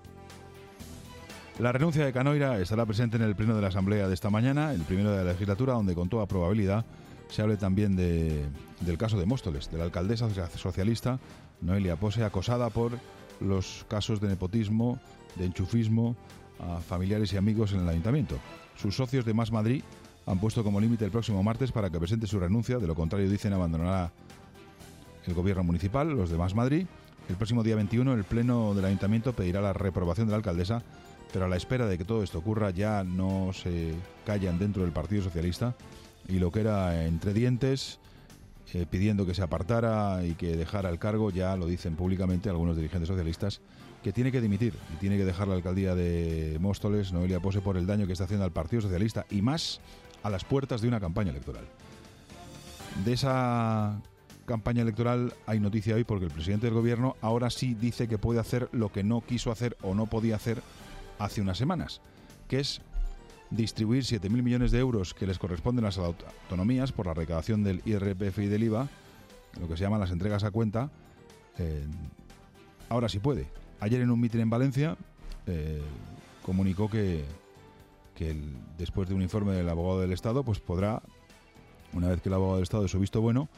Speaker 6: La renuncia de Canoira estará presente en el pleno de la Asamblea de esta mañana, el primero de la legislatura, donde con toda probabilidad se hable también de, del caso de Móstoles, de la alcaldesa socialista Noelia Pose, acosada por los casos de nepotismo, de enchufismo a familiares y amigos en el ayuntamiento. Sus socios de Más Madrid han puesto como límite el próximo martes para que presente su renuncia, de lo contrario, dicen, abandonará el gobierno municipal. Los de Más Madrid, el próximo día veintiuno, el pleno del ayuntamiento pedirá la reprobación de la alcaldesa, pero a la espera de que todo esto ocurra ya no se callan dentro del Partido Socialista y lo que era entre dientes, eh, pidiendo que se apartara y que dejara el cargo, ya lo dicen públicamente algunos dirigentes socialistas, que tiene que dimitir y tiene que dejar la alcaldía de Móstoles, Noelia Pose, por el daño que está haciendo al Partido Socialista y más a las puertas de una campaña electoral. De esa campaña electoral hay noticia hoy porque el presidente del gobierno ahora sí dice que puede hacer lo que no quiso hacer o no podía hacer hace unas semanas, que es distribuir siete mil millones de euros que les corresponden a las autonomías por la recaudación del I R P F y del I V A, lo que se llaman las entregas a cuenta. Eh, ahora sí puede. Ayer en un mitin en Valencia eh, comunicó que, que el, después de un informe del abogado del Estado, pues podrá, una vez que el abogado del Estado dé su visto bueno,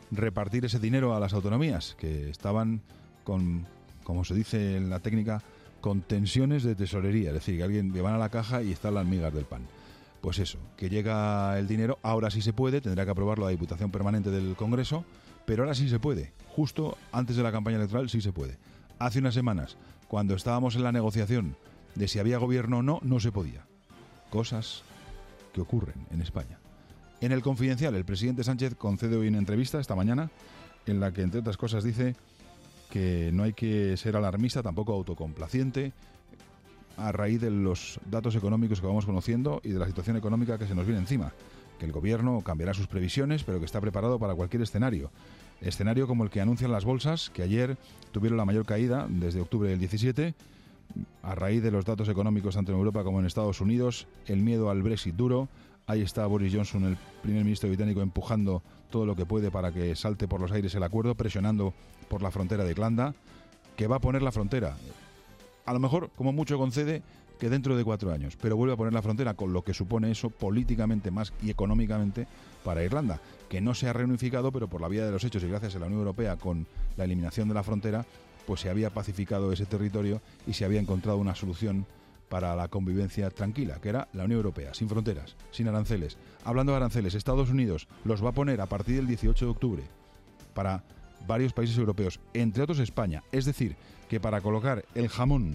Speaker 6: repartir ese dinero a las autonomías, que estaban con, como se dice en la técnica, con tensiones de tesorería, es decir, que alguien que van a la caja y están las migas del pan. Pues eso, que llega el dinero, ahora sí se puede, tendrá que aprobarlo la Diputación Permanente del Congreso, pero ahora sí se puede, justo antes de la campaña electoral sí se puede. Hace unas semanas, cuando estábamos en la negociación de si había gobierno o no, no se podía. Cosas que ocurren en España. En El Confidencial, el presidente Sánchez concede hoy una entrevista esta mañana en la que, entre otras cosas, dice que no hay que ser alarmista, tampoco autocomplaciente, a raíz de los datos económicos que vamos conociendo y de la situación económica que se nos viene encima. Que el gobierno cambiará sus previsiones, pero que está preparado para cualquier escenario. Escenario como el que anuncian las bolsas, que ayer tuvieron la mayor caída desde octubre del diecisiete, a raíz de los datos económicos tanto en Europa como en Estados Unidos, el miedo al Brexit duro. Ahí está Boris Johnson, el primer ministro británico, empujando todo lo que puede para que salte por los aires el acuerdo, presionando por la frontera de Irlanda, que va a poner la frontera. A lo mejor, como mucho, concede que dentro de cuatro años, pero vuelve a poner la frontera, con lo que supone eso políticamente más y económicamente para Irlanda, que no se ha reunificado, pero por la vía de los hechos y gracias a la Unión Europea con la eliminación de la frontera, pues se había pacificado ese territorio y se había encontrado una solución para la convivencia tranquila, que era la Unión Europea, sin fronteras, sin aranceles. Hablando de aranceles, Estados Unidos los va a poner a partir del dieciocho de octubre para varios países europeos, entre otros España. Es decir, que para colocar el jamón,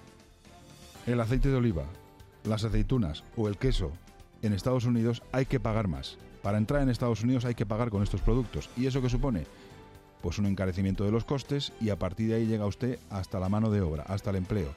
Speaker 6: el aceite de oliva, las aceitunas o el queso en Estados Unidos hay que pagar más. Para entrar en Estados Unidos hay que pagar con estos productos. ¿Y eso qué supone? Pues un encarecimiento de los costes y a partir de ahí llega usted hasta la mano de obra, hasta el empleo.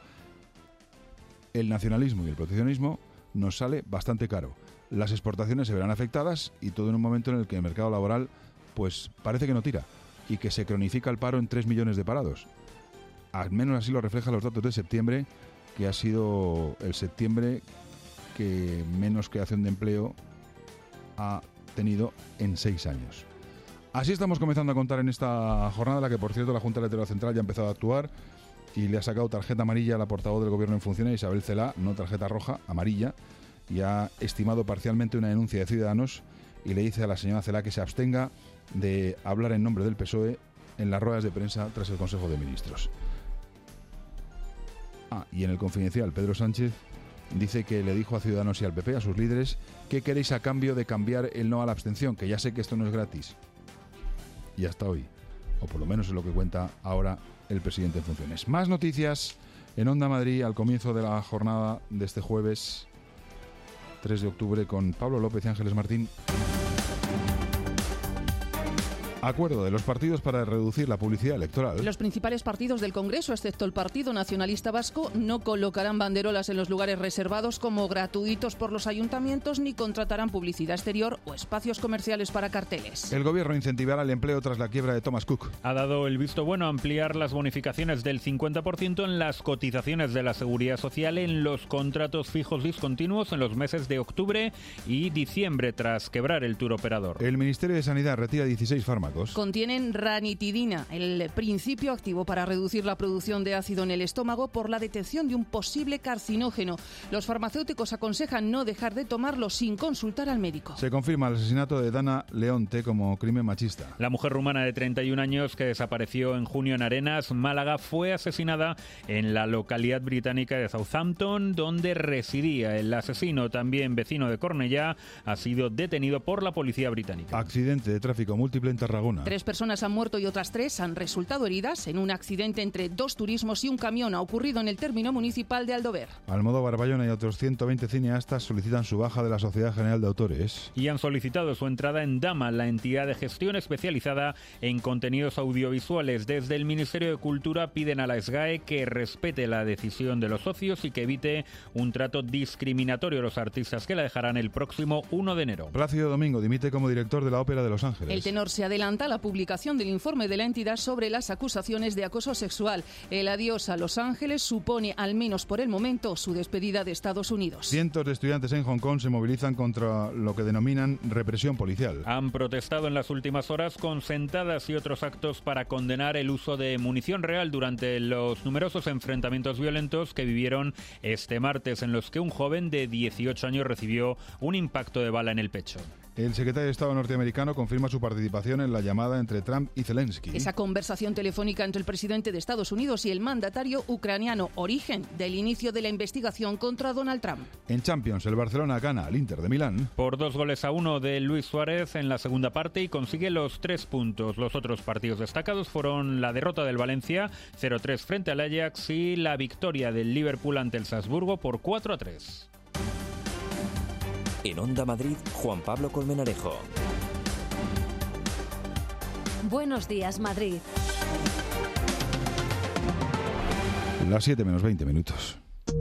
Speaker 6: El nacionalismo y el proteccionismo nos sale bastante caro. Las exportaciones se verán afectadas y todo en un momento en el que el mercado laboral pues parece que no tira y que se cronifica el paro en tres millones de parados. Al menos así lo reflejan los datos de septiembre, que ha sido el septiembre que menos creación de empleo ha tenido en seis años. Así estamos comenzando a contar en esta jornada, la que por cierto la Junta Electoral Central ya ha empezado a actuar y le ha sacado tarjeta amarilla a la portavoz del Gobierno en funciones, Isabel Celaá, no tarjeta roja, amarilla, y ha estimado parcialmente una denuncia de Ciudadanos y le dice a la señora Celaá que se abstenga de hablar en nombre del P S O E en las ruedas de prensa tras el Consejo de Ministros. Ah, y en El Confidencial, Pedro Sánchez dice que le dijo a Ciudadanos y al P P, a sus líderes, ¿qué queréis a cambio de cambiar el no a la abstención? Que ya sé que esto no es gratis. Y hasta hoy, o por lo menos es lo que cuenta ahora el presidente en funciones. Más noticias en Onda Madrid al comienzo de la jornada de este jueves tres de octubre con Pablo López y Ángeles Martín. Acuerdo de los partidos para reducir la publicidad electoral.
Speaker 2: Los principales partidos del Congreso, excepto el Partido Nacionalista Vasco, no colocarán banderolas en los lugares reservados como gratuitos por los ayuntamientos ni contratarán publicidad exterior o espacios comerciales para carteles.
Speaker 6: El Gobierno incentivará el empleo tras la quiebra de Thomas Cook.
Speaker 1: Ha dado el visto bueno a ampliar las bonificaciones del cincuenta por ciento en las cotizaciones de la Seguridad Social en los contratos fijos discontinuos en los meses de octubre y diciembre tras quebrar el turoperador.
Speaker 6: El Ministerio de Sanidad retira dieciséis fármacos.
Speaker 2: Contienen ranitidina, el principio activo para reducir la producción de ácido en el estómago por la detección de un posible carcinógeno. Los farmacéuticos aconsejan no dejar de tomarlo sin consultar al médico.
Speaker 6: Se confirma el asesinato de Dana Leonte como crimen machista.
Speaker 1: La mujer rumana de treinta y un años que desapareció en junio en Arenas, Málaga, fue asesinada en la localidad británica de Southampton, donde residía. El asesino, también vecino de Cornellá, ha sido detenido por la policía británica.
Speaker 6: Accidente de tráfico múltiple en Tarragona.
Speaker 2: Tres personas han muerto y otras tres han resultado heridas en un accidente entre dos turismos y un camión. Ha ocurrido en el término municipal de Aldover.
Speaker 6: Almodóvar, Bayona y otros ciento veinte cineastas solicitan su baja de la Sociedad General de Autores.
Speaker 1: Y han solicitado su entrada en DAMA, la entidad de gestión especializada en contenidos audiovisuales. Desde el Ministerio de Cultura piden a la SGAE que respete la decisión de los socios y que evite un trato discriminatorio a los artistas que la dejarán el próximo uno de enero.
Speaker 6: Plácido Domingo dimite como director de la Ópera de Los Ángeles.
Speaker 2: El tenor se adelanta la publicación del informe de la entidad sobre las acusaciones de acoso sexual. El adiós a Los Ángeles supone, al menos por el momento, su despedida de Estados Unidos.
Speaker 6: Cientos de estudiantes en Hong Kong se movilizan contra lo que denominan represión policial.
Speaker 1: Han protestado en las últimas horas con sentadas y otros actos para condenar el uso de munición real durante los numerosos enfrentamientos violentos que vivieron este martes, en los que un joven de dieciocho años recibió un impacto de bala en el pecho.
Speaker 6: El secretario de Estado norteamericano confirma su participación en la llamada entre Trump y Zelensky.
Speaker 2: Esa conversación telefónica entre el presidente de Estados Unidos y el mandatario ucraniano, origen del inicio de la investigación contra Donald Trump.
Speaker 6: En Champions, el Barcelona gana al Inter de Milán.
Speaker 1: Por dos goles a uno de Luis Suárez en la segunda parte y consigue los tres puntos. Los otros partidos destacados fueron la derrota del Valencia cero tres frente al Ajax y la victoria del Liverpool ante el Salzburgo por cuatro a tres.
Speaker 4: En Onda Madrid, Juan Pablo Colmenarejo.
Speaker 5: Buenos días, Madrid.
Speaker 6: Las siete menos veinte minutos.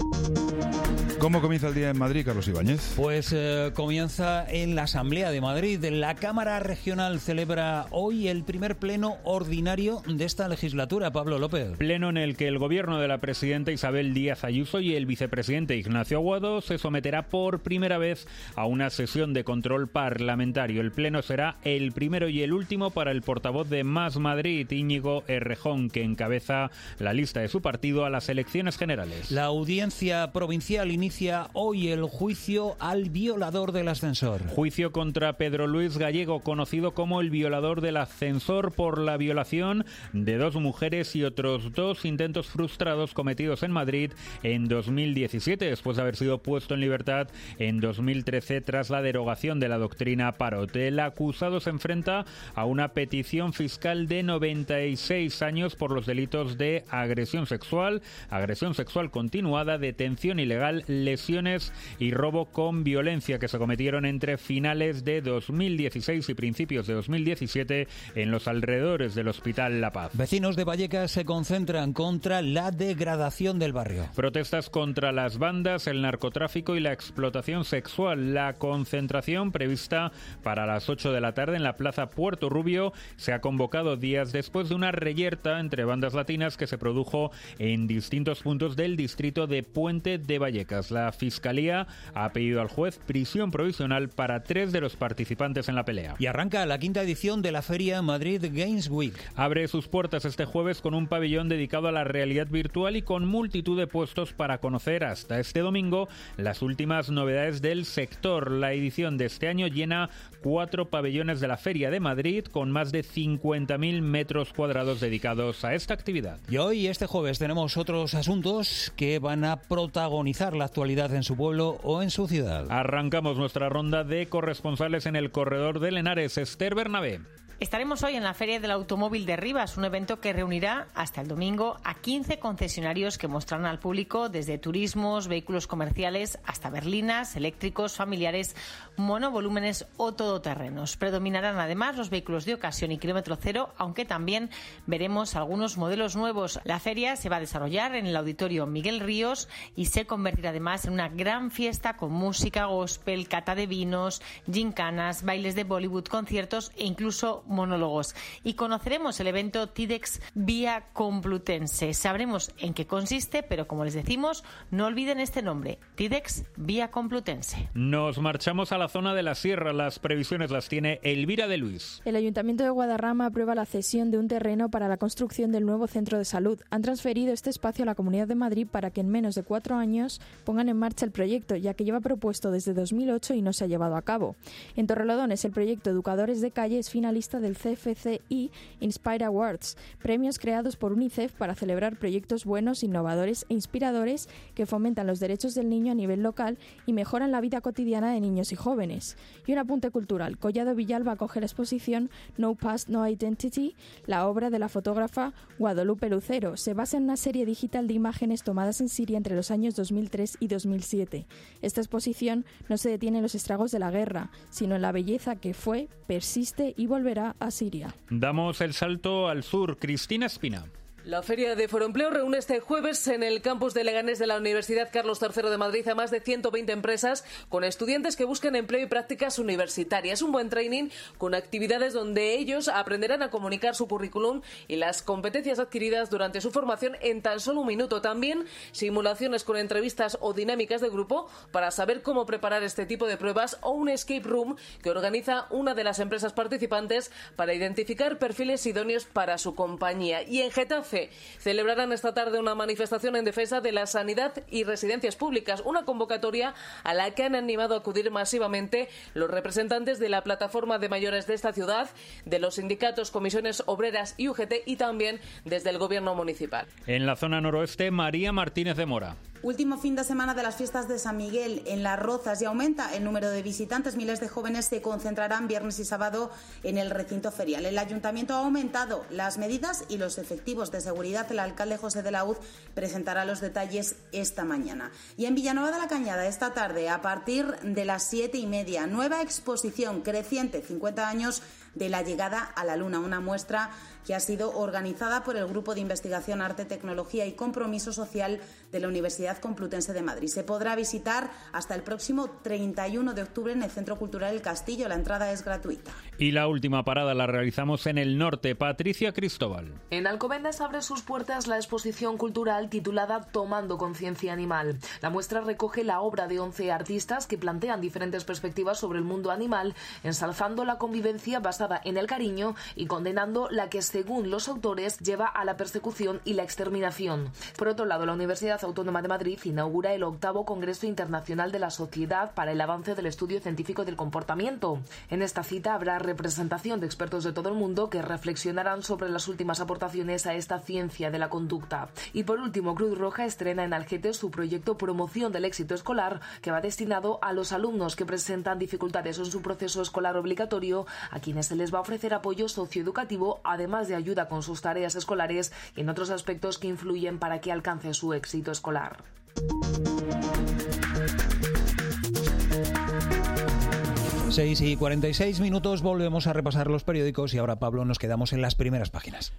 Speaker 6: ¿Cómo comienza el día en Madrid, Carlos Ibáñez?
Speaker 7: Pues eh, comienza en la Asamblea de Madrid. La Cámara Regional celebra hoy el primer pleno ordinario de esta legislatura. Pablo López.
Speaker 1: Pleno en el que el gobierno de la presidenta Isabel Díaz Ayuso y el vicepresidente Ignacio Aguado se someterá por primera vez a una sesión de control parlamentario. El pleno será el primero y el último para el portavoz de Más Madrid, Íñigo Errejón, que encabeza la lista de su partido a las elecciones generales.
Speaker 7: La audiencia provincial inicia hoy el juicio al violador del ascensor.
Speaker 1: Juicio contra Pedro Luis Gallego, conocido como el violador del ascensor, por la violación de dos mujeres y otros dos intentos frustrados cometidos en Madrid en dos mil diecisiete, después de haber sido puesto en libertad en dos mil trece tras la derogación de la doctrina Parot. El acusado se enfrenta a una petición fiscal de noventa y seis años por los delitos de agresión sexual, agresión sexual continuada, detención ilegal, lesiones y robo con violencia, que se cometieron entre finales de dos mil dieciséis y principios de dos mil diecisiete en los alrededores del Hospital La Paz.
Speaker 7: Vecinos de Vallecas se concentran contra la degradación del barrio.
Speaker 1: Protestas contra las bandas, el narcotráfico y la explotación sexual. La concentración, prevista para las ocho de la tarde en la Plaza Puerto Rubio, se ha convocado días después de una reyerta entre bandas latinas que se produjo en distintos puntos del distrito de Puente de Vallecas. La Fiscalía ha pedido al juez prisión provisional para tres de los participantes en la pelea.
Speaker 7: Y arranca la quinta edición de la feria Madrid Games Week.
Speaker 1: Abre sus puertas este jueves con un pabellón dedicado a la realidad virtual y con multitud de puestos para conocer hasta este domingo las últimas novedades del sector. La edición de este año llena cuatro pabellones de la Feria de Madrid con más de cincuenta mil metros cuadrados dedicados a esta actividad.
Speaker 7: Y hoy, este jueves, tenemos otros asuntos que van a protagonizar la actualidad en su pueblo o en su ciudad.
Speaker 1: Arrancamos nuestra ronda de corresponsales en el corredor de Henares. Esther Bernabé.
Speaker 9: Estaremos hoy en la Feria del Automóvil de Rivas, un evento que reunirá hasta el domingo a quince concesionarios que mostrarán al público desde turismos, vehículos comerciales hasta berlinas, eléctricos, familiares, monovolúmenes o todoterrenos. Predominarán además los vehículos de ocasión y kilómetro cero, aunque también veremos algunos modelos nuevos. La feria se va a desarrollar en el Auditorio Miguel Ríos y se convertirá además en una gran fiesta con música gospel, cata de vinos, gincanas, bailes de Bollywood, conciertos e incluso monólogos. Y conoceremos el evento TIDEX Vía Complutense. Sabremos en qué consiste, pero como les decimos, no olviden este nombre, TIDEX Vía Complutense.
Speaker 1: Nos marchamos a la zona de la Sierra. Las previsiones las tiene Elvira de Luis.
Speaker 10: El Ayuntamiento de Guadarrama aprueba la cesión de un terreno para la construcción del nuevo centro de salud. Han transferido este espacio a la Comunidad de Madrid para que en menos de cuatro años pongan en marcha el proyecto, ya que lleva propuesto desde dos mil ocho y no se ha llevado a cabo. En Torrelodones, el proyecto Educadores de Calle es finalista del C F C I Inspire Awards, premios creados por UNICEF para celebrar proyectos buenos, innovadores e inspiradores que fomentan los derechos del niño a nivel local y mejoran la vida cotidiana de niños y jóvenes. Y un apunte cultural: Collado Villalba acoge la exposición No Past, No Identity, la obra de la fotógrafa Guadalupe Lucero. Se basa en una serie digital de imágenes tomadas en Siria entre los años dos mil tres y dos mil siete. Esta exposición no se detiene en los estragos de la guerra, sino en la belleza que fue, persiste y volverá a Siria.
Speaker 1: Damos el salto al sur. Cristina Espina.
Speaker 11: La Feria de Foroempleo reúne este jueves en el campus de Leganés de la Universidad Carlos tercero de Madrid a más de ciento veinte empresas con estudiantes que buscan empleo y prácticas universitarias. Un buen training con actividades donde ellos aprenderán a comunicar su currículum y las competencias adquiridas durante su formación en tan solo un minuto. También simulaciones con entrevistas o dinámicas de grupo para saber cómo preparar este tipo de pruebas o un escape room que organiza una de las empresas participantes para identificar perfiles idóneos para su compañía. Y en Getafe, G. Celebrarán esta tarde una manifestación en defensa de la sanidad y residencias públicas, una convocatoria a la que han animado a acudir masivamente los representantes de la plataforma de mayores de esta ciudad, de los sindicatos, comisiones obreras y U G T, y también desde el gobierno municipal.
Speaker 1: En la zona noroeste, María Martínez de Mora.
Speaker 12: Último fin de semana de las fiestas de San Miguel en Las Rozas y aumenta el número de visitantes. Miles de jóvenes se concentrarán viernes y sábado en el recinto ferial. El ayuntamiento ha aumentado las medidas y los efectivos de seguridad. El alcalde José de la Hoz presentará los detalles esta mañana. Y en Villanueva de la Cañada, esta tarde, a partir de las siete y media, nueva exposición creciente, cincuenta años de la llegada a la Luna, una muestra que ha sido organizada por el Grupo de Investigación, Arte, Tecnología y Compromiso Social de la Universidad Complutense de Madrid. Se podrá visitar hasta el próximo treinta y uno de octubre en el Centro Cultural El Castillo. La entrada es gratuita.
Speaker 1: Y la última parada la realizamos en el norte. Patricia Cristóbal.
Speaker 13: En Alcobendas abre sus puertas la exposición cultural titulada Tomando Conciencia Animal. La muestra recoge la obra de once artistas que plantean diferentes perspectivas sobre el mundo animal, ensalzando la convivencia basada en el cariño y condenando la que, según los autores, lleva a la persecución y la exterminación. Por otro lado, la Universidad Autónoma de Madrid inaugura el octavo Congreso Internacional de la Sociedad para el Avance del Estudio Científico del Comportamiento. En esta cita habrá representación de expertos de todo el mundo que reflexionarán sobre las últimas aportaciones a esta ciencia de la conducta. Y por último, Cruz Roja estrena en Algete su proyecto Promoción del Éxito Escolar, que va destinado a los alumnos que presentan dificultades en su proceso escolar obligatorio, a quienes se les va a ofrecer apoyo socioeducativo, además de ayuda con sus tareas escolares y en otros aspectos que influyen para que alcance su éxito escolar.
Speaker 7: seis y cuarenta y seis minutos, volvemos a repasar los periódicos y ahora, Pablo, nos quedamos en las primeras páginas.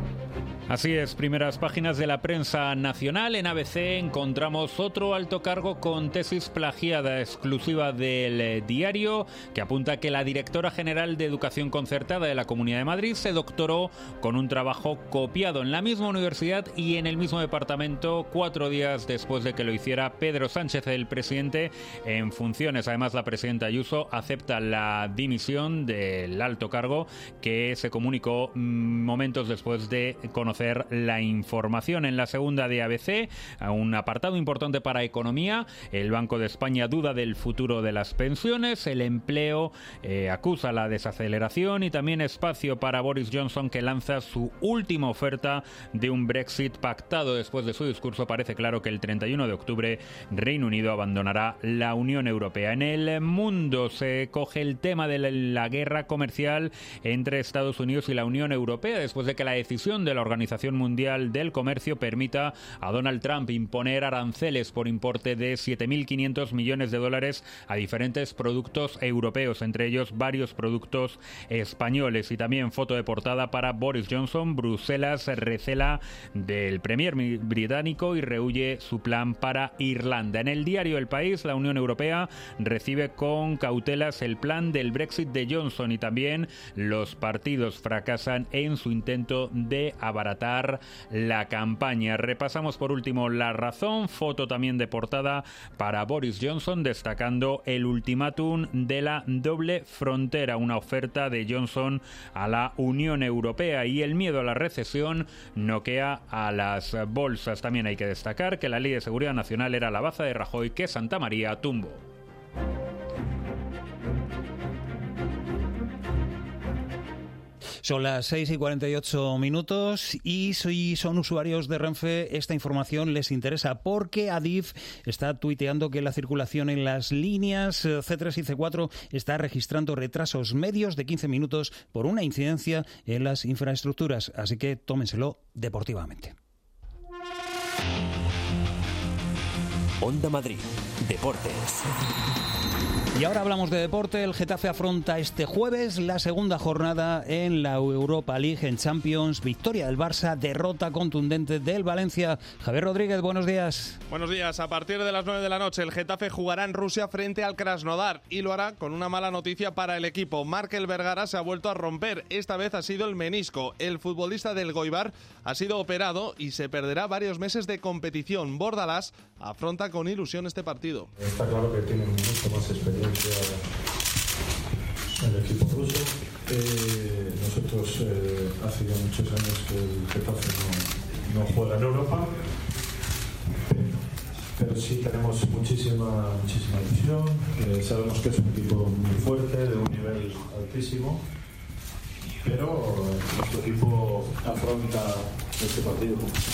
Speaker 1: Así es, primeras páginas de la prensa nacional. En A B C encontramos otro alto cargo con tesis plagiada, exclusiva del diario, que apunta que la directora general de Educación Concertada de la Comunidad de Madrid se doctoró con un trabajo copiado en la misma universidad y en el mismo departamento cuatro días después de que lo hiciera Pedro Sánchez, el presidente en funciones. Además, la presidenta Ayuso acepta la dimisión del alto cargo, que se comunicó momentos después de conocer la información. En la segunda de A B C, un apartado importante para economía. El Banco de España duda del futuro de las pensiones. El empleo eh, acusa la desaceleración y también espacio para Boris Johnson, que lanza su última oferta de un Brexit pactado. Después de su discurso, parece claro que el treinta y uno de octubre Reino Unido abandonará la Unión Europea. En El Mundo se coge el tema de la guerra comercial entre Estados Unidos y la Unión Europea, después de que la decisión de la Organización Mundial del Comercio permita a Donald Trump imponer aranceles por importe de siete mil quinientos millones de dólares a diferentes productos europeos, entre ellos varios productos españoles. Y también foto de portada para Boris Johnson. Bruselas recela del premier británico y rehúye su plan para Irlanda. En el diario El País, la Unión Europea recibe con cautelas el plan del Brexit de Johnson y también los partidos fracasan en su intento de abaratar la campaña. Repasamos por último La Razón, foto también de portada para Boris Johnson, destacando el ultimátum de la doble frontera, una oferta de Johnson a la Unión Europea, y el miedo a la recesión noquea a las bolsas. También hay que destacar que la Ley de Seguridad Nacional era la baza de Rajoy que Santamaría tumbó.
Speaker 7: Son las seis y cuarenta y ocho minutos y si son usuarios de Renfe, esta información les interesa porque Adif está tuiteando que la circulación en las líneas C tres y C cuatro está registrando retrasos medios de quince minutos por una incidencia en las infraestructuras, así que tómenselo deportivamente.
Speaker 4: Onda Madrid, Deportes.
Speaker 7: Y ahora hablamos de deporte. El Getafe afronta este jueves la segunda jornada en la Europa League en Champions. Victoria del Barça, derrota contundente del Valencia. Javier Rodríguez, buenos días.
Speaker 14: Buenos días. A partir de las nueve de la noche el Getafe jugará en Rusia frente al Krasnodar y lo hará con una mala noticia para el equipo. Markel Vergara se ha vuelto a romper. Esta vez ha sido el menisco. El futbolista del Goibar ha sido operado y se perderá varios meses de competición. Bordalás afronta con ilusión este partido.
Speaker 15: Está claro que tiene mucho más experiencia el equipo ruso. Eh, nosotros eh, hace ya muchos años que el Getafe no juega en Europa, pero, pero sí tenemos muchísima, muchísima ilusión. Eh, sabemos que es un equipo muy fuerte, de un nivel altísimo, pero nuestro equipo afronta este partido.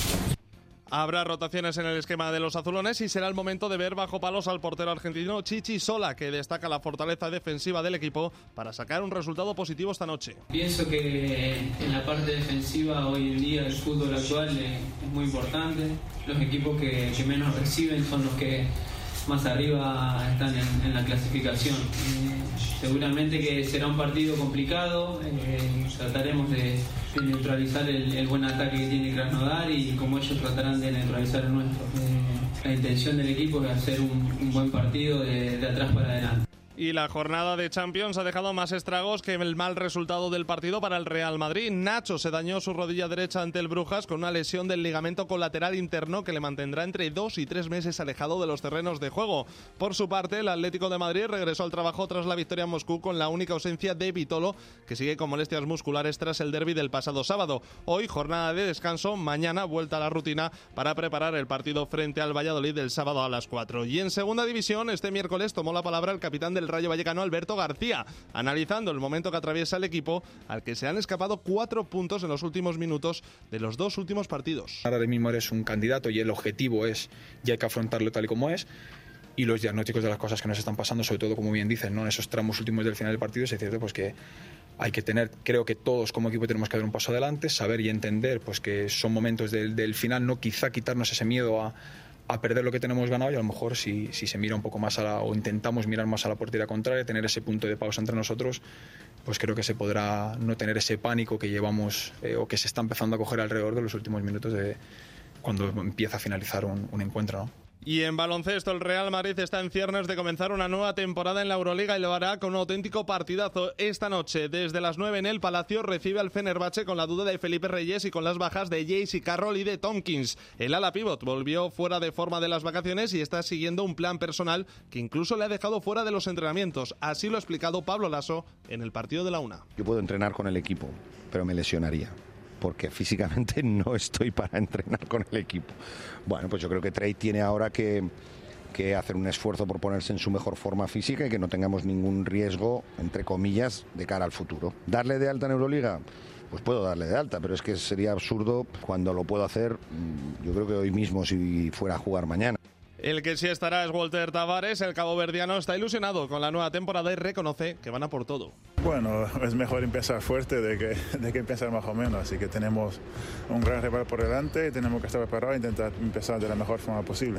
Speaker 14: Habrá rotaciones en el esquema de los azulones y será el momento de ver bajo palos al portero argentino Chichi Sola, que destaca la fortaleza defensiva del equipo para sacar un resultado positivo esta noche.
Speaker 16: Pienso que en la parte defensiva hoy en día el fútbol actual es muy importante. Los equipos que, que menos reciben son los que más arriba están en, en la clasificación. Eh, seguramente que será un partido complicado, eh, trataremos de, de neutralizar el, el buen ataque que tiene Krasnodar y como ellos tratarán de neutralizar el nuestro. Eh, la intención del equipo es hacer un, un buen partido de, de atrás para adelante.
Speaker 14: Y la jornada de Champions ha dejado más estragos que el mal resultado del partido para el Real Madrid. Nacho se dañó su rodilla derecha ante el Brujas con una lesión del ligamento colateral interno que le mantendrá entre dos y tres meses alejado de los terrenos de juego. Por su parte, el Atlético de Madrid regresó al trabajo tras la victoria en Moscú con la única ausencia de Vitolo, que sigue con molestias musculares tras el derbi del pasado sábado. Hoy, jornada de descanso, mañana vuelta a la rutina para preparar el partido frente al Valladolid del sábado a las cuatro. Y en segunda división, este miércoles tomó la palabra el capitán del Rayo Vallecano, Alberto García, analizando el momento que atraviesa el equipo, al que se han escapado cuatro puntos en los últimos minutos de los dos últimos partidos.
Speaker 17: Ahora mismo eres un candidato y el objetivo es, ya hay que afrontarlo tal y como es, y los diagnósticos de las cosas que nos están pasando, sobre todo, como bien dicen, ¿no?, en esos tramos últimos del final del partido, es cierto pues que hay que tener, creo que todos como equipo tenemos que dar un paso adelante, saber y entender pues que son momentos del, del final, no quizá quitarnos ese miedo a a perder lo que tenemos ganado, y a lo mejor si, si se mira un poco más a la, o intentamos mirar más a la portería contraria, tener ese punto de pausa entre nosotros, pues creo que se podrá no tener ese pánico que llevamos eh, o que se está empezando a coger alrededor de los últimos minutos de cuando empieza a finalizar un, un encuentro, ¿no?
Speaker 14: Y en baloncesto, el Real Madrid está en ciernes de comenzar una nueva temporada en la Euroliga y lo hará con un auténtico partidazo. Esta noche, desde las nueve en el Palacio, recibe al Fenerbahce con la duda de Felipe Reyes y con las bajas de Jace y Carroll y de Tompkins. El ala pívot volvió fuera de forma de las vacaciones y está siguiendo un plan personal que incluso le ha dejado fuera de los entrenamientos. Así lo ha explicado Pablo Lasso en el partido de la una.
Speaker 18: Yo puedo entrenar con el equipo, pero me lesionaría, porque físicamente no estoy para entrenar con el equipo. Bueno, pues yo creo que Trey tiene ahora que, que hacer un esfuerzo por ponerse en su mejor forma física y que no tengamos ningún riesgo, entre comillas, de cara al futuro. ¿Darle de alta en Euroliga? Pues puedo darle de alta, pero es que sería absurdo cuando lo puedo hacer, yo creo que hoy mismo si fuera a jugar mañana.
Speaker 14: El que sí estará es Walter Tavares. El caboverdiano está ilusionado con la nueva temporada y reconoce que van a por todo.
Speaker 19: Bueno, es mejor empezar fuerte de que, de que empezar más o menos, así que tenemos un gran rival por delante y tenemos que estar preparados e intentar empezar de la mejor forma posible.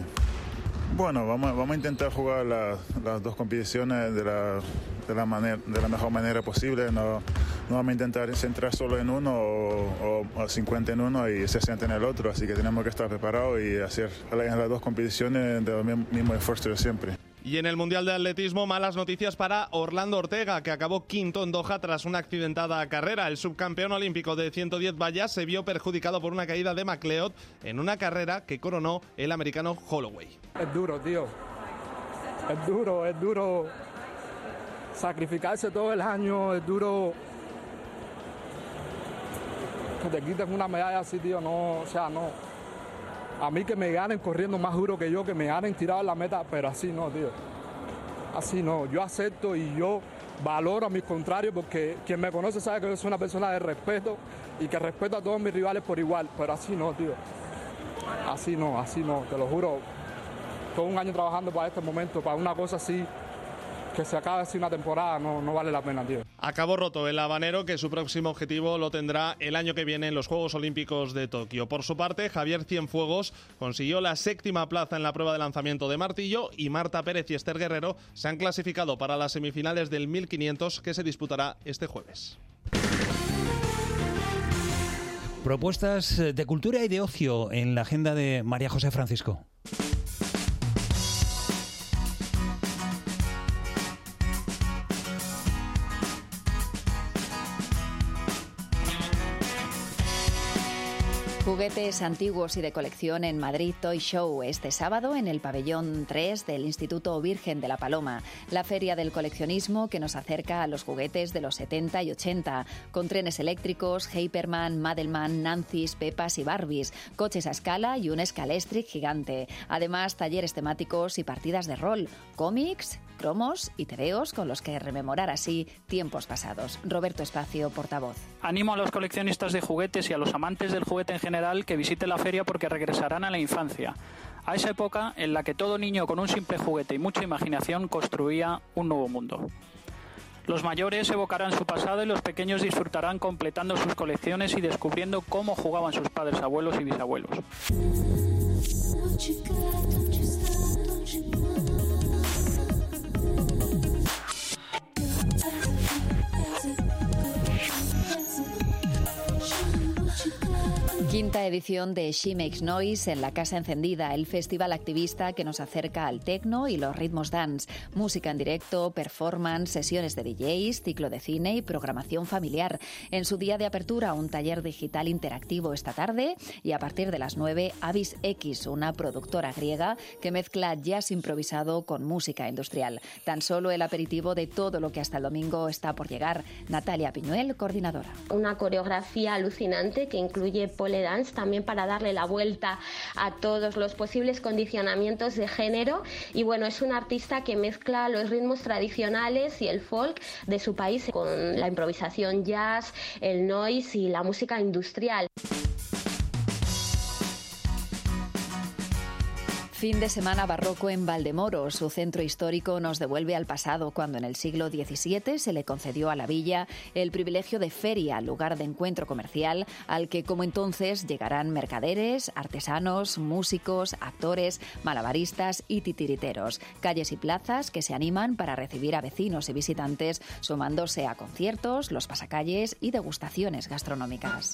Speaker 19: Bueno, vamos, vamos a intentar jugar la, las dos competiciones de la, de, la manera, de la mejor manera posible. No, no vamos a intentar centrar solo en uno o, o, o cincuenta en uno y sesenta en el otro. Así que tenemos que estar preparados y hacer en las dos competiciones del mismo esfuerzo de siempre.
Speaker 14: Y en el Mundial de Atletismo, malas noticias para Orlando Ortega, que acabó quinto en Doha tras una accidentada carrera. El subcampeón olímpico de ciento diez vallas se vio perjudicado por una caída de McLeod en una carrera que coronó el americano Holloway.
Speaker 20: Es duro, tío. Es duro, es duro sacrificarse todo el año, es duro que te quiten una medalla así, tío. No, o sea, no. A mí que me ganen corriendo más duro que yo, que me ganen tirado en la meta, pero así no, tío. Así no. Yo acepto y yo valoro a mis contrarios porque quien me conoce sabe que yo soy una persona de respeto y que respeto a todos mis rivales por igual, pero así no, tío. Así no, así no, te lo juro. Todo un año trabajando para este momento, para una cosa así, que se acabe así una temporada, no, no vale la pena, tío.
Speaker 14: Acabó roto el habanero, que su próximo objetivo lo tendrá el año que viene en los Juegos Olímpicos de Tokio. Por su parte, Javier Cienfuegos consiguió la séptima plaza en la prueba de lanzamiento de martillo y Marta Pérez y Esther Guerrero se han clasificado para las semifinales del mil quinientos que se disputará este jueves.
Speaker 7: Propuestas de cultura y de ocio en la agenda de María José Francisco.
Speaker 21: Juguetes antiguos y de colección en Madrid Toy Show este sábado en el pabellón tres del Instituto Virgen de la Paloma. La feria del coleccionismo que nos acerca a los juguetes de los setenta y ochenta, con trenes eléctricos, Hyperman, Madelman, Nancy's, Pepas y Barbies, coches a escala y un Scalestric gigante. Además, talleres temáticos y partidas de rol, cómics, cromos y tebeos con los que rememorar así tiempos pasados. Roberto Espacio, portavoz.
Speaker 22: Animo a los coleccionistas de juguetes y a los amantes del juguete en general que visiten la feria porque regresarán a la infancia, a esa época en la que todo niño con un simple juguete y mucha imaginación construía un nuevo mundo. Los mayores evocarán su pasado y los pequeños disfrutarán completando sus colecciones y descubriendo cómo jugaban sus padres, abuelos y bisabuelos.
Speaker 21: Quinta edición de She Makes Noise en la Casa Encendida, el festival activista que nos acerca al techno y los ritmos dance, música en directo, performance, sesiones de D Js, ciclo de cine y programación familiar. En su día de apertura, un taller digital interactivo esta tarde y a partir de las nueve, Avis X, una productora griega que mezcla jazz improvisado con música industrial. Tan solo el aperitivo de todo lo que hasta el domingo está por llegar. Natalia Piñuel, coordinadora.
Speaker 23: Una coreografía alucinante que incluye pole dance también para darle la vuelta a todos los posibles condicionamientos de género, y bueno, es un artista que mezcla los ritmos tradicionales y el folk de su país con la improvisación jazz, el noise y la música industrial.
Speaker 21: Fin de semana barroco en Valdemoro. Su centro histórico nos devuelve al pasado, cuando en el siglo diecisiete se le concedió a la villa el privilegio de feria, lugar de encuentro comercial al que, como entonces, llegarán mercaderes, artesanos, músicos, actores, malabaristas y titiriteros. Calles y plazas que se animan para recibir a vecinos y visitantes, sumándose a conciertos, los pasacalles y degustaciones gastronómicas.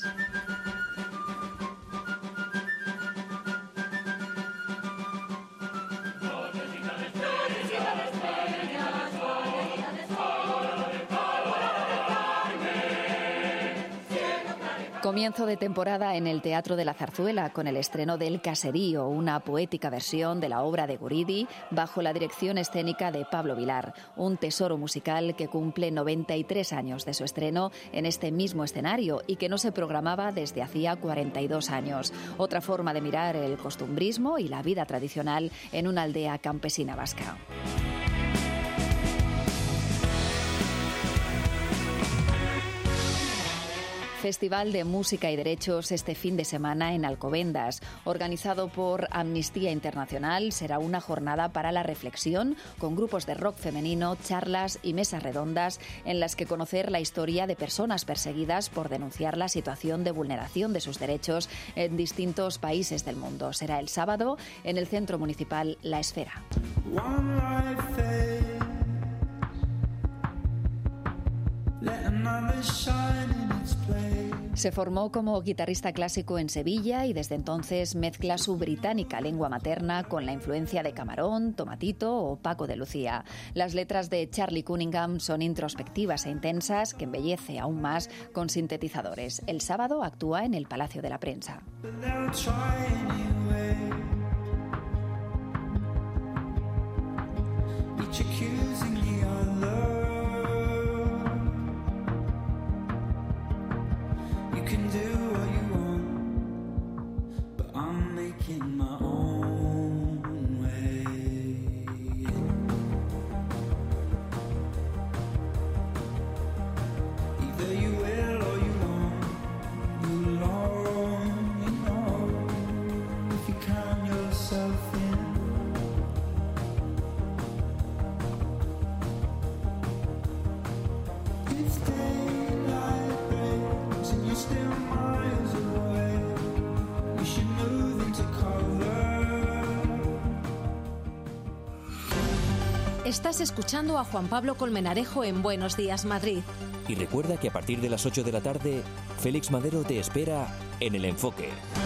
Speaker 21: Comienzo de temporada en el Teatro de la Zarzuela con el estreno del Caserío, una poética versión de la obra de Guridi bajo la dirección escénica de Pablo Vilar, un tesoro musical que cumple noventa y tres años de su estreno en este mismo escenario y que no se programaba desde hacía cuarenta y dos años. Otra forma de mirar el costumbrismo y la vida tradicional en una aldea campesina vasca. Festival de Música y Derechos este fin de semana en Alcobendas. Organizado por Amnistía Internacional, será una jornada para la reflexión con grupos de rock femenino, charlas y mesas redondas en las que conocer la historia de personas perseguidas por denunciar la situación de vulneración de sus derechos en distintos países del mundo. Será el sábado en el Centro Municipal La Esfera. Se formó como guitarrista clásico en Sevilla y desde entonces mezcla su británica lengua materna con la influencia de Camarón, Tomatito o Paco de Lucía. Las letras de Charlie Cunningham son introspectivas e intensas que embellece aún más con sintetizadores. El sábado actúa en el Palacio de la Prensa.
Speaker 5: Estás escuchando a Juan Pablo Colmenarejo en Buenos Días, Madrid.
Speaker 4: Y recuerda que a partir de las ocho de la tarde, Félix Madero te espera en El Enfoque.